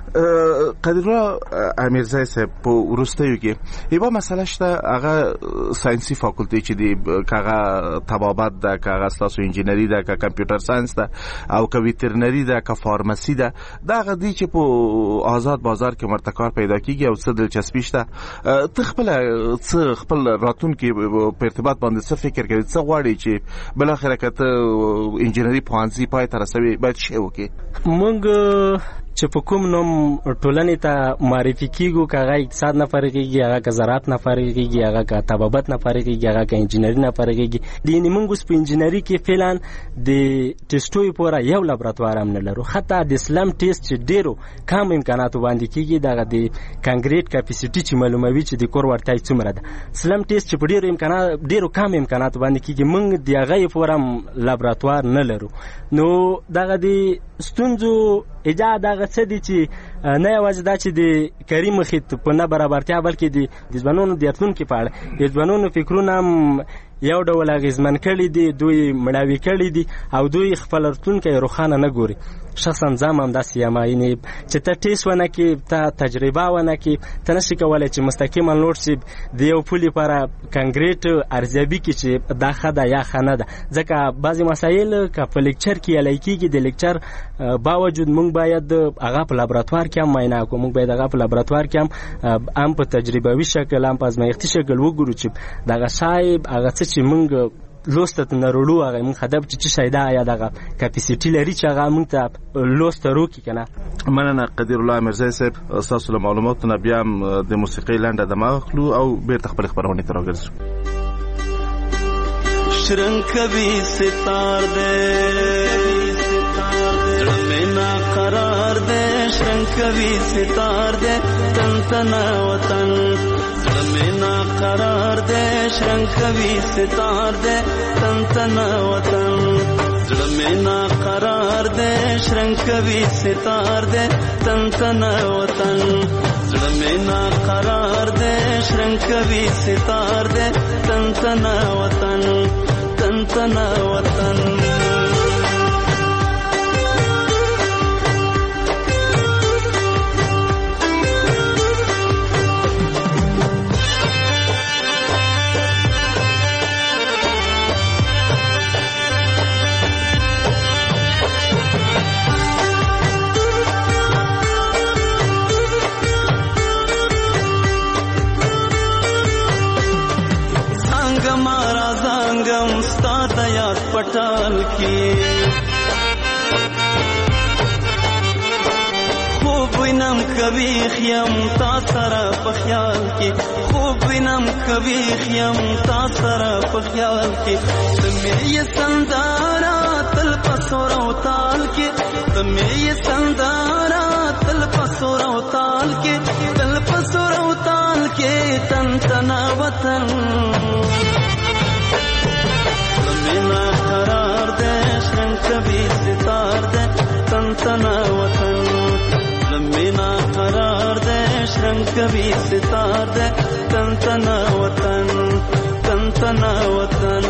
قدیرالله امیرزی صاحب په وروستیو کې یوه مسله شته، هغه ساینسي فاکولټي چې دی، که هغه طبابت ده، که هغه ستاسو انجینري ده، که کمپیوټر ساینس ده او که ویترنري ده، که فارمسي ده، دا هغه دي چې په آزاد بازار کې ورته کار پیدا کېږي او څه دلچسپي شته. ته خپله څه خپل راتلونکي په ارتباط باندې څه فکر کوې، څه غواړې چې بالاخره که ته انجینري پوهنځي پای ته رسوې باید شی وکړې؟ موږ چې په کوم نوم ټولنې ته معرفي کېږو، که هغه اقتصاد نه فارغېږي، هغه که زراعت نه فارغېږي، هغه که طبابت نه فارغېږي، هغه که انجینري نه فارغېږي. یعنې موږ اوس په انجینري کې فعلا د ټیسټو پوره یو لابراتوار هم نه لرو. حتی د سلم ټیسټ چې ډېرو کم امکاناتو باندې کېږي، دغه د کانکریټ کاپیسیټي چې معلوموي چې د کور وړتیا یې څومره ده، سلم ټیسټ چې په ډېرو امکانات ډېرو کم امکاناتو باندې کېږي، موږ د هغه پوره هم لابراتوار نه لرو. نو دغه د ستونزو ایجاد دغه څه دي چې نه یوازې دا چې د کاري محیط په نه برابرتیا بلکې د ځوانانو د راتلونکي په اړه د ځوانانو فکرونه هم یو ډول اغېزمن کړي دي، دوی مړاوي کړي دي او دوی خپل راتلونکی روښانه نه ګوري. شخصا زه هم همداسې یم، یعنې چې ته ټیسټ ونه کړې، ته تجربه ونه کړې، ته نشي کولی چې مستقیما لوړ شي د یو پول لپاره کانکریټ ارزیابي کړي چې دا ښه ده یا ښه نه ده. ځکه بعضې مسایل که په لیکچر کې یلی کېږي، د لیکچر باوجود موږ باید هغه په لابراتوار کې هم معاینه کړو، موږ باید هغه په لابراتوار کې هم هم په تجربوي شکل، هم په ازمایښتي شکل وګورو چې دغه شی هغه څه چې موږ لوسته ته نه وړو هغه موږ هدف چې څه شی ده، یا دغه کاپیسیټي لري چې هغه موږ ته لوسته روکړي که نه. مننه قدیرالله امیرزی صاحب، ستاسو له معلوماتو نه بیا هم د موسیقۍ لنډه دمه اخلو او بیرته خپلې خپرونې ته راګرځو. شرنګ کوي ستار دې زړه مې نا قرار دې، شرنګ کوي ستار دې تن تن وطن، زړه مې نا قرار دې شرنګ کوي ستار دې تن تن وطن، زړه مې نا قرار دې شرنګ کوي ستار دې تن تن وطن، زړه مې نا قرار دې شرنګ کوي ستار دې تن تن وطن، تن تن وطن. پټال کې خوب وینم کوي خیم تا سره په خیال کې خوب وینم کوي خیم تا سره په خیال کې تمې یې سندارا تل پسور او تال کې تمې یې سندارا تل پسور او تال کې تل پسور او تال کې تن تنا وطن مینا قرار دے شرن کبھی ستار دے تن تنا وطن مینا قرار دے شرن کبھی ستار دے تن تنا وطن تن تنا وطن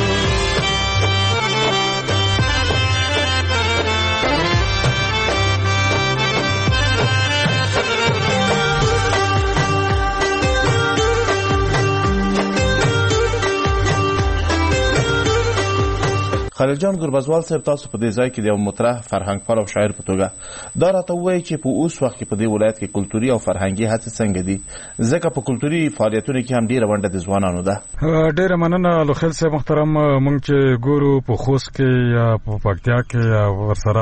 خلیل جان ګربزوال صاحب تاسو په دې ځای کې د یو مطرح فرهنګ پال او شاعر په توګه دا راته ووایي چې په اوس وخت کې په دې ولایت کې کلتوري او فرهنګي هڅې څنګه دي ځکه په کلتوري فعالیتونو کې هم ډېره ونډه د ځوانانو ده. ډېره مننه لوخیل صاحب محترم. موږ چې ګورو په خوست کې یا په پکتیا کې یا ورسره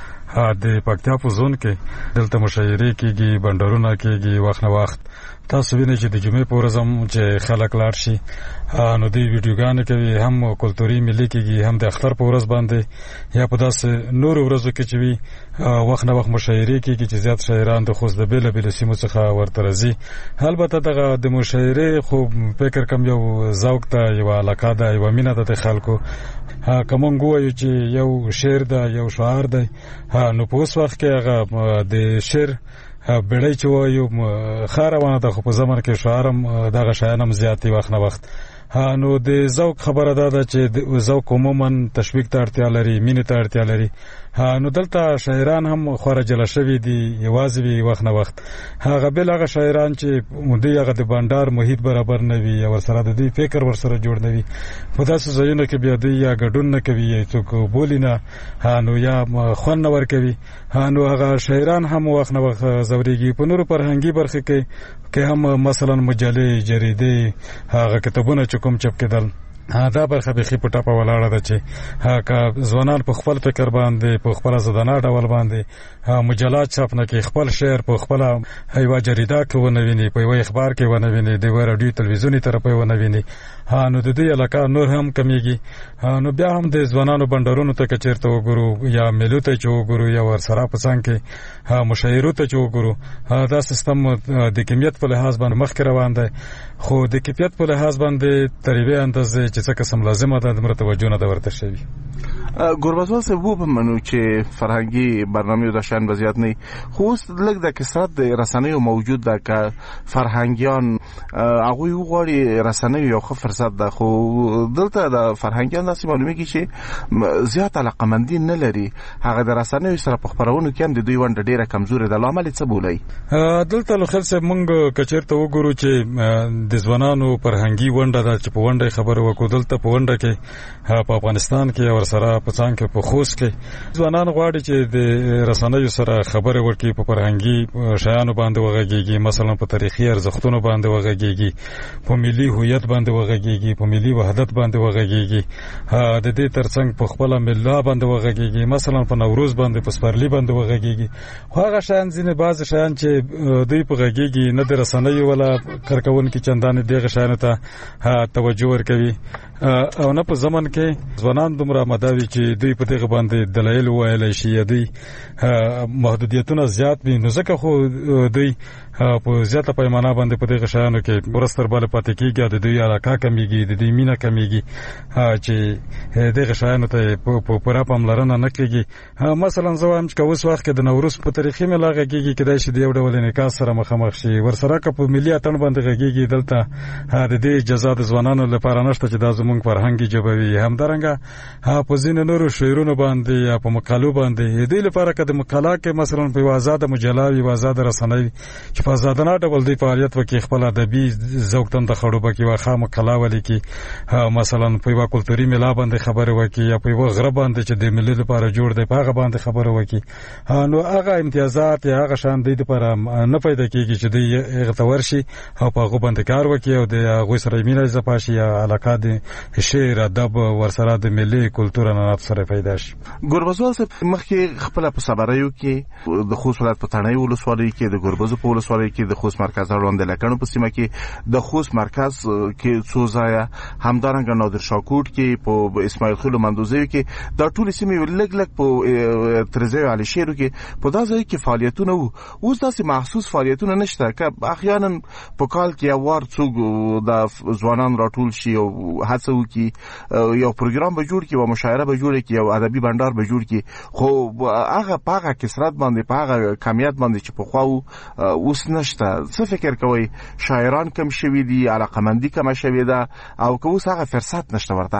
د پکتیا په زون کې دلته مشاعرې کېږي بنډارونه کېږي وخت نه وخت تاسو وینئ چې د جمعې په ورځ هم چې خلک لاړ شي نو دوی ویډیوګانې کوي هم کلتوري ملي کېږي هم د اختر په ورځ باندې یا په داسې نورو ورځو کې چې وي وخت نه وخت مشاعرې کېږي چې زیات شاعران د خوست د بېلابېلو سیمو څخه ورته راځي. البته دغه د مشاعرې خو فکر کوم یو ذوق ته یوه علاقه ده یوه مینه ده د خلکو که موږ ووایو چې یو شعر ده یو شعار دی نو په اوس وخت کې هغه د شعر بیړۍ چې وایو ښه روانه ده خو په زمن کې شعار هم دغه شیان هم زیات دي وخت نه وخت. نو د ذوق خبره دا ده چې ذوق عموما تشویق ته اړتیا لري مینې ته اړتیا لري نو دلته شاعران هم خورا جلا شوي دي یوازې وي وخت نه وخت هغه بل هغه شاعران چې دوی هغه د بانډار محیط برابر نه وي یا ورسره د دوی فکر ورسره جوړ نه وي په داسې ځایونو کې بیا دوی یا ګډون نه کوي یا څوک بولي نه نو یا خوند نه ورکوي نو هغه شاعران هم وخت نه وخت ځورېږي. په نورو فرهنګي برخې کې کې هم مثلا مجلې جریدې هغه کتابونه چې کوم چاپ کېدل دا برخه بخي په ټاپه ولاړه ده چې که ځوانان په خپل فکر باندې په خپل زدانه ډول باندې مجلات چاپ نه کې خپل شعر په خپل یوه جریده کې ونه ویني په یوه اخبار کې ونه ویني د یوه راډیو تلویزیوني طرف یې ونه ویني نو د دې علاقه نور هم کمیږي. نو بیا هم د ځوانانو بنډارونو ته که چېرته وګورو یا میلو ته چې وګورو یا ورسره په څنګ کې مشاعرو ته چې وګورو دا سیستم د کمیت په لحاظ باندې مخکې روان دی خو د کیفیت په لحاظ باندې تر یوې اندازې چې څه قسم لازمه ده دومره توجه نه ده ورته شوې. ګربزوال صاحب وپمنو چې فرهنګي برنامې د شان وضعیت نه خو اوس لږ د کثرت د رسنیو موجود ده که فرهنګیان هغوی وغواړي رسنیو یو ښه فرصت ده خو دلته د فرهنګیان داسې معلومیږي چې زیات علاقمندي نه لري هغه د رسنیو سره په خپرونو کې هم د دوی ونډه ډېره کمزورې ده. لامل یې څه بولئ؟ دلته لوخیل صاحب موږ که چېرته وګورو چې د ځوانانو فرهنګي ونډه ده چې په ونډه خبره وکړو دلته په ونډه کې په افغانستان کې ورسره په څنګ کې په خوست کې ځوانان غواړي چې د رسنیو سره خبرې وکړي په فرهنګي شیانو باندې وغږیږي مثلا په تاریخي ارزښتونو باندې وغږیږي په ملي هویت باندې وغږیږي په ملي وحدت باندې وغږیږي د دې ترڅنګ په خپل ملت باندې وغږیږي مثلا په نوروز باندې په سپرلی باندې وغږیږي خو هغه شیان ځینې بعض شیان چې دوی په غږیږي نه د رسنیو ولا کارکون کې چندانې دغه شیانو ته توجه ورکوي او نه په زمن کې ځوانان دومره مداوي چې دوی په دغه باندې دلایل وایلی شي یا دوی محدودیتونه زیات وي نو ځکه خو دوی په زیاته پیمانه باندې په دغه شیانو کې ورستر باندې پاتې کېږي د دوی علاقه کمیږي د دوی مینه کمیږي چې دغه شیانو ته په پوره پاملرنه نه کېږي. مثلا زه وایم چې اوس وخت کې د نوروز په تاریخي مېله غږیږي کېدای شي د یو ډول انعکاس سره مخامخ شي ورسره که په ملي اتڼ باندې غږیږي دلته د دې جزا د ځوانانو لپاره نشته چې دا زموږ فرهنګي ژبه وي. همدارنګه په ځینو دین نورو شعرونو باندې یا په مقالو باندې دې لپاره کده مقاله کې مثلا په آزاد مجله وي آزاد رسنۍ چې په آزادانه ډول دی فعالیت وکړي خپل ادبي ذوق ته خړو بکی واخا مقاله ولیکي مثلا په یو کلتوري ملا باندې خبره وکړي یا په یو غره باندې چې د ملت لپاره جوړ دی په هغه باندې خبره وکړي نو هغه امتیازات یا هغه شان دی لپاره نه پیدا کیږي چې دی هغه تورشي او په هغه باندې کار وکړي او د هغه سره مینه زپاشي یا علاقه د شعر ادب ورسره د ملي کلتور نه سره پیدا شي. ګوربزوال صاحب مخکې خپل په صبرایو کې د خوست ولایت په تڼۍ ولسوالۍ کې د ګوربزو په ولسوالۍ کې د خوست مرکز اړوند لکڼو په سیمه کې د خوست مرکز کې څو ځای همدارنګه نادر شاکوټ کې په اسماعیل خیل مندوزي کې دا ټول سیمې لګ لګ په ترزیو علي شیرو کې په داسې کې فعالیتونه وو. اوس داسې محسوس فعالیتونه نشته که احیانا په کال کې یو وار څوک د ځوانان راټول شي او هڅه وکړي یو پروګرام به جوړ کړي او مشاعره به جوړ کړي او ادبي بندر به جوړ کړي خو هغه په هغه کثرت باندې په هغه کمیت باندې چې په خو اوس نشته. څه فکر کوي شاعران کم شوي دي علاقمندي کم شوي ده او که اوس هغه فرصت نشته ورته؟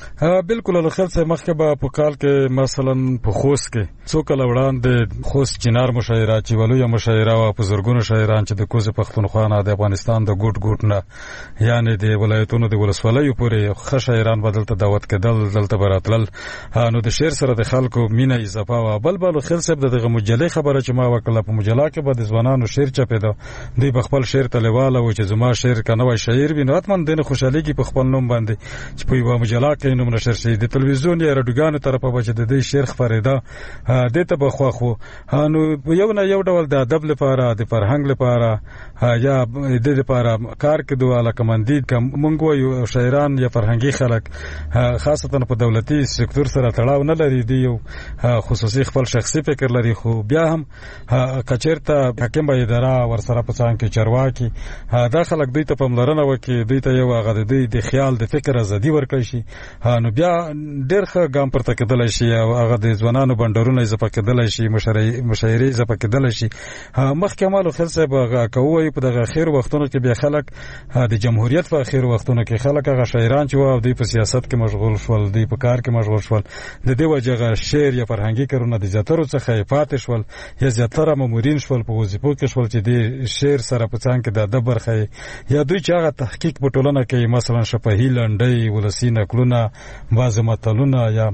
بالکل الخل صاحب مخکې به په کال کې مثلا په خوست کې څو کله وړاندې خوست چنار مشاعره چې ولویه مشاعره او په زرګونو شاعران چې د کوزه پښتونخوا نه د افغانستان د ګوټ ګوټ نه یعنی د ولایتونو د ولسوالیو پورې ښه شاعران بدلته دعوت کېدل دلته براتل نو د شعر سره د خلکو مینه اضافه او بل بل خل صاحب دغه مجلې خبره چې ما وکړه په مجله کې به د ځوانانو شعر چاپېده دی په خپل شعر تلواله و چې زما شعر کنه شاعر وي نو اتمن دنه خوشاليږي په خپل نوم باندې چې په یو مجله کې نوم نشر شي د تلویزیون یا رادیوګانو طرفه به چې د دې شعر خبرېده د ته بخوا خو نو یو نه یو ډول د ادب لپاره د فرهنګ لپاره یا د دې لپاره کار کې دوه علاقمندي کوم یو شاعران یا فرهنګي خلک خاصتا په دولتي سکتور سره تړاو نه لري دی یو خصوصي خپل شخصي فکر لري خو بیا هم کچیرته حکیم به اداره ورسره په څنګه کې چرواکي دا خلک دوی ته پملرنه وکي دوی ته یو هغه دوی د خیال د فکر ازادي ورکړي شي نو بیا ډېر ښه ګام پورته کېدلی شي او هغه د ځوانانو بندرونه اضافه کېدلی شي مشاعرې اضافه کېدلی شي. مخکې مالو خل صاحب هغه که ووایو په دغه اخرو وختونو کې بیا خلک د جمهوریت په اخرو وختونو کې خلک هغه شاعران چې وو او دوی په سیاست کې مشغول شول دوی په کار کې مشغول شول د دې وجه هغه شعر یا فرهنګي کارونه د زیاترو څخه پاتې شول یا زیاتره مامورین شول په وظیفو کې شول چې د شعر سره په څنګ کې د ادب برخه یا دوی چې هغه تحقیق په ټولنه کې مثلا شفاهي لنډۍ ولسي نقلونه بعض متلونه یا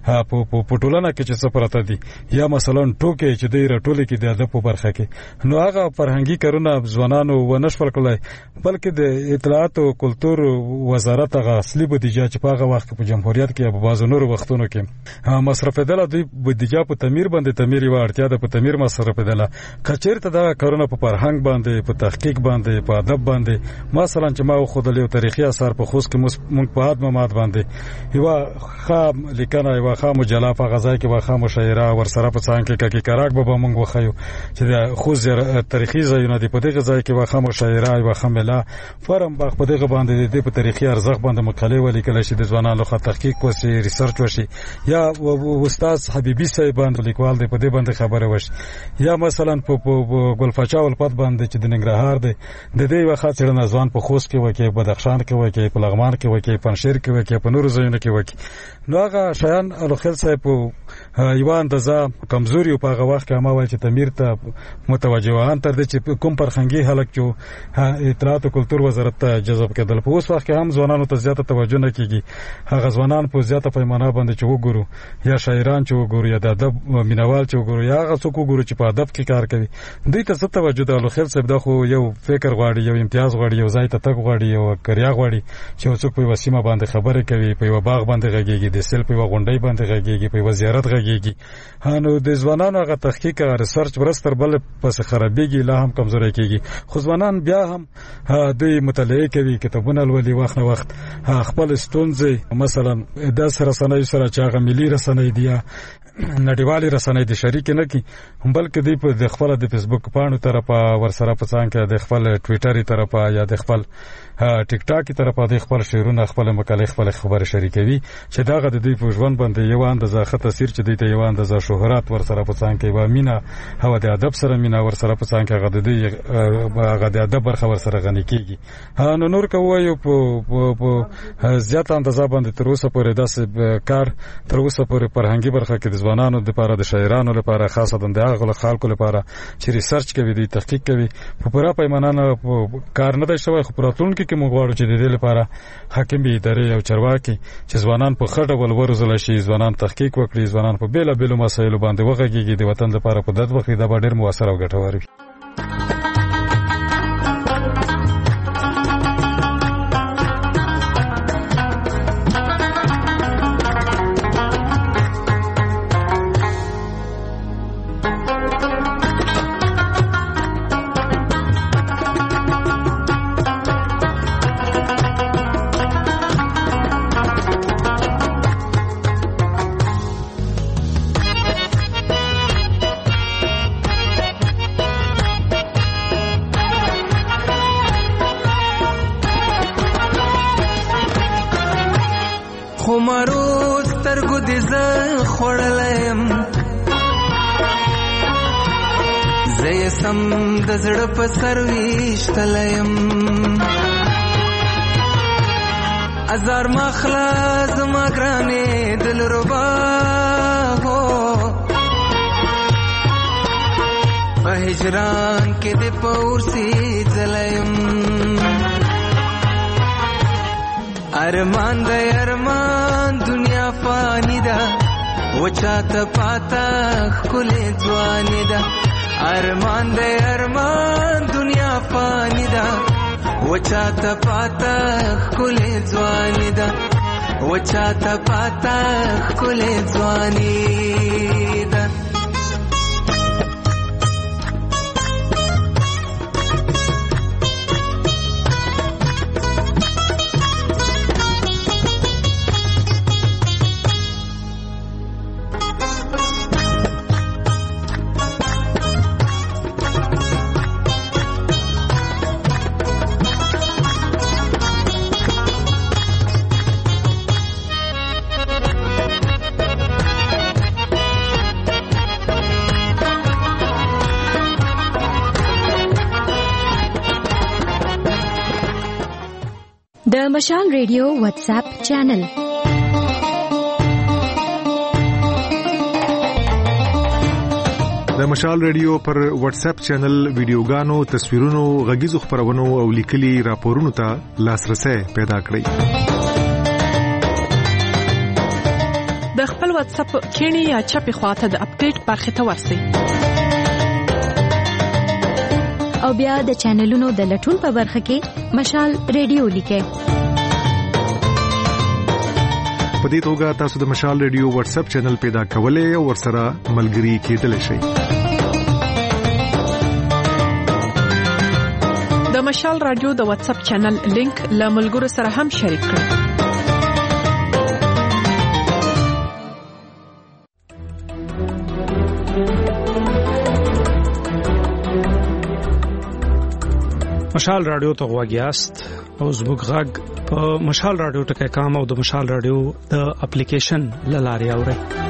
په ټولنه کې چې څه پراته دي یا مثلا ټوکې چې دوی راټولې کې د ادب په برخه کې نو هغه فرهنګي کارونه ځوانانو ونشول کولای بلکې د اطلاعات او کلتور وزارت هغه اصلي بودیجه چې په هغه وخت په جمهوریت کې په بعضو نورو وختونو کې مصرفېدله دوی بودیجه په تعمیر باندې تعمیر یو اړتیا ده په تعمیر مصرفېدله کچېرته دا کارونه په فرهنګ باندې په تحقیق باندې په ادب باندې مثلا چې ما خو د یو تاریخي اثر په خوست کې موږ په ادب مات باندې یو خام لیکنه یو خام مجله په غزا کې واخا مشاعره ورسره په څنګه کې کې کراک به موږ وخایو چې د خوست تاریخي ځایونه دی په دغه ځای کې واخا مشاعره یو خامله فرم باغ په دغه باندې د په تاریخي ارزښت باندې مقاله ولیکل شي د ځوانانو خاطر تحقیق وشي ریسرچ وشي یا استاد حبیبي صاحب باندې لیکوال دی په دې باندې خبره وشي یا مثلا په ګلفچا ولپت باندې چې د ننګرهار دی د دې وخت څېړنه ځوان په خوست کې وکي بدخشان کې وکي په لغمان کې وکي پنځیر کې وکي په نورو ځایونو کې وکي نو هغه شیان الخل صاحب یو اندازه کمزوري په هغه وخت کې ما وایي چې تعمیر ته متوجهان تر دې چې کوم فرهنګي حلق چې اطلاعات او کلتور وزارت ته جذب کېدل په اوس وخت کې هم ځوانانو ته زیاته توجه نه کیږي هغه ځوانان په زیاته پیمانه باندې چې وګورو یا شاعران چې وګورو یا د ادب مینوال چې وګورو یا هغه څوک وګورو چې په ادب کې کار کوي دوی ته څه توجه ده الخل صاحب دا خو یو فکر غواړي یو امتیاز غواړي یو ځای ته تګ غواړي یو کریا غواړي چې څوک په وسیمه باندې خبره کوي په یو باغ باندې غږیږي د سیل په غونډۍ باندې غږیږي په زیارت غږیږي هانو د ځوانانو هغه تحقیق او ریسرچ برستر بل پس خرابېږي لا هم کمزوري کیږي خو ځوانان بیا هم دوی مطالعه کوي کتابونه لولي وخت نه وخت خپل ستونزې مثلا د سره رسنۍ سره چې هغه ملي رسنۍ دي نړیوالې رسنۍ د شریک نه کی بلکې دی په خپل د فیسبوک پاڼو طرفه ورسره په څنګه د خپل ټوئیټر طرفه یا د خپل ټیک ټاک طرفه د خپل شعرونه خپل مقالې خپل خبره شریکوي چې دا غد د په ژوند باندې یو اندازه ښه تاثیر چې د یو اندازه شهرت ورسره په څنګ کې و مینا هوا د ادب سره مینا ورسره په څنګ کې غد د غد ادب برخه ورسره غني کیږي نو نور کوي په زیات اندازه باندې تر اوسه پورې داسې کار تر اوسه پورې فرهنګي برخه کې د ځوانانو لپاره د شاعرانو لپاره خاصه د هغه خلکو لپاره چې ریسرچ کوي د تحقیق کوي په پوره پیمانه کار نه دی شوی خو پراتونکو کې موږ غواړو چې د دې لپاره حاکمي ادارې او چارواکي چې ځوانان په خټه ول ورزل شي ځوانان تحقیق وکړي ځوانان په بیل بیل مسایلو باندې وغږیږي د وطن لپاره په دد وخت دا ډېر موثر او ګټور وي. زړه په سرويش تلیم ازار مخلاص ما ګرانې دل ربا هو په هجران کې د پورسي ځلیم ارمان د ارمان دنیا فانی ده وچاته پاتا خله ځواني ده ارمان دے ارمان دنیا فانی دا وچاتا پاتا خلے ځوانی دا وچاتا پاتا خلے ځوانی دا د مشال ریډیو واتس اپ چینل د مشال ریډیو پر واتس اپ چینل ویډیوګانو تصویرونو غږیزو خبرونو او لیکلي راپورونو ته لاسرسي پیدا کړئ د خپل واتس اپ کینی یا چپی خواته د اپډیټ برخه ته ورسئ او بیا د چینلونو د لټون په برخه کې مشال ریډیو لیکئ. په دې توګه تاسو د مشال ریډیو واتس اپ چینل پیدا کولای او ورسره ملګري کېدلی شئ. د مشال رادیو د واتس اپ چینل لینک له ملګرو سره هم شریک کړئ. مشال رادیو ته غواګیاست او زموږ غږ په مشال رادیو ټکی کام او د مشال رادیو د اپلیکیشن لاره اورئ.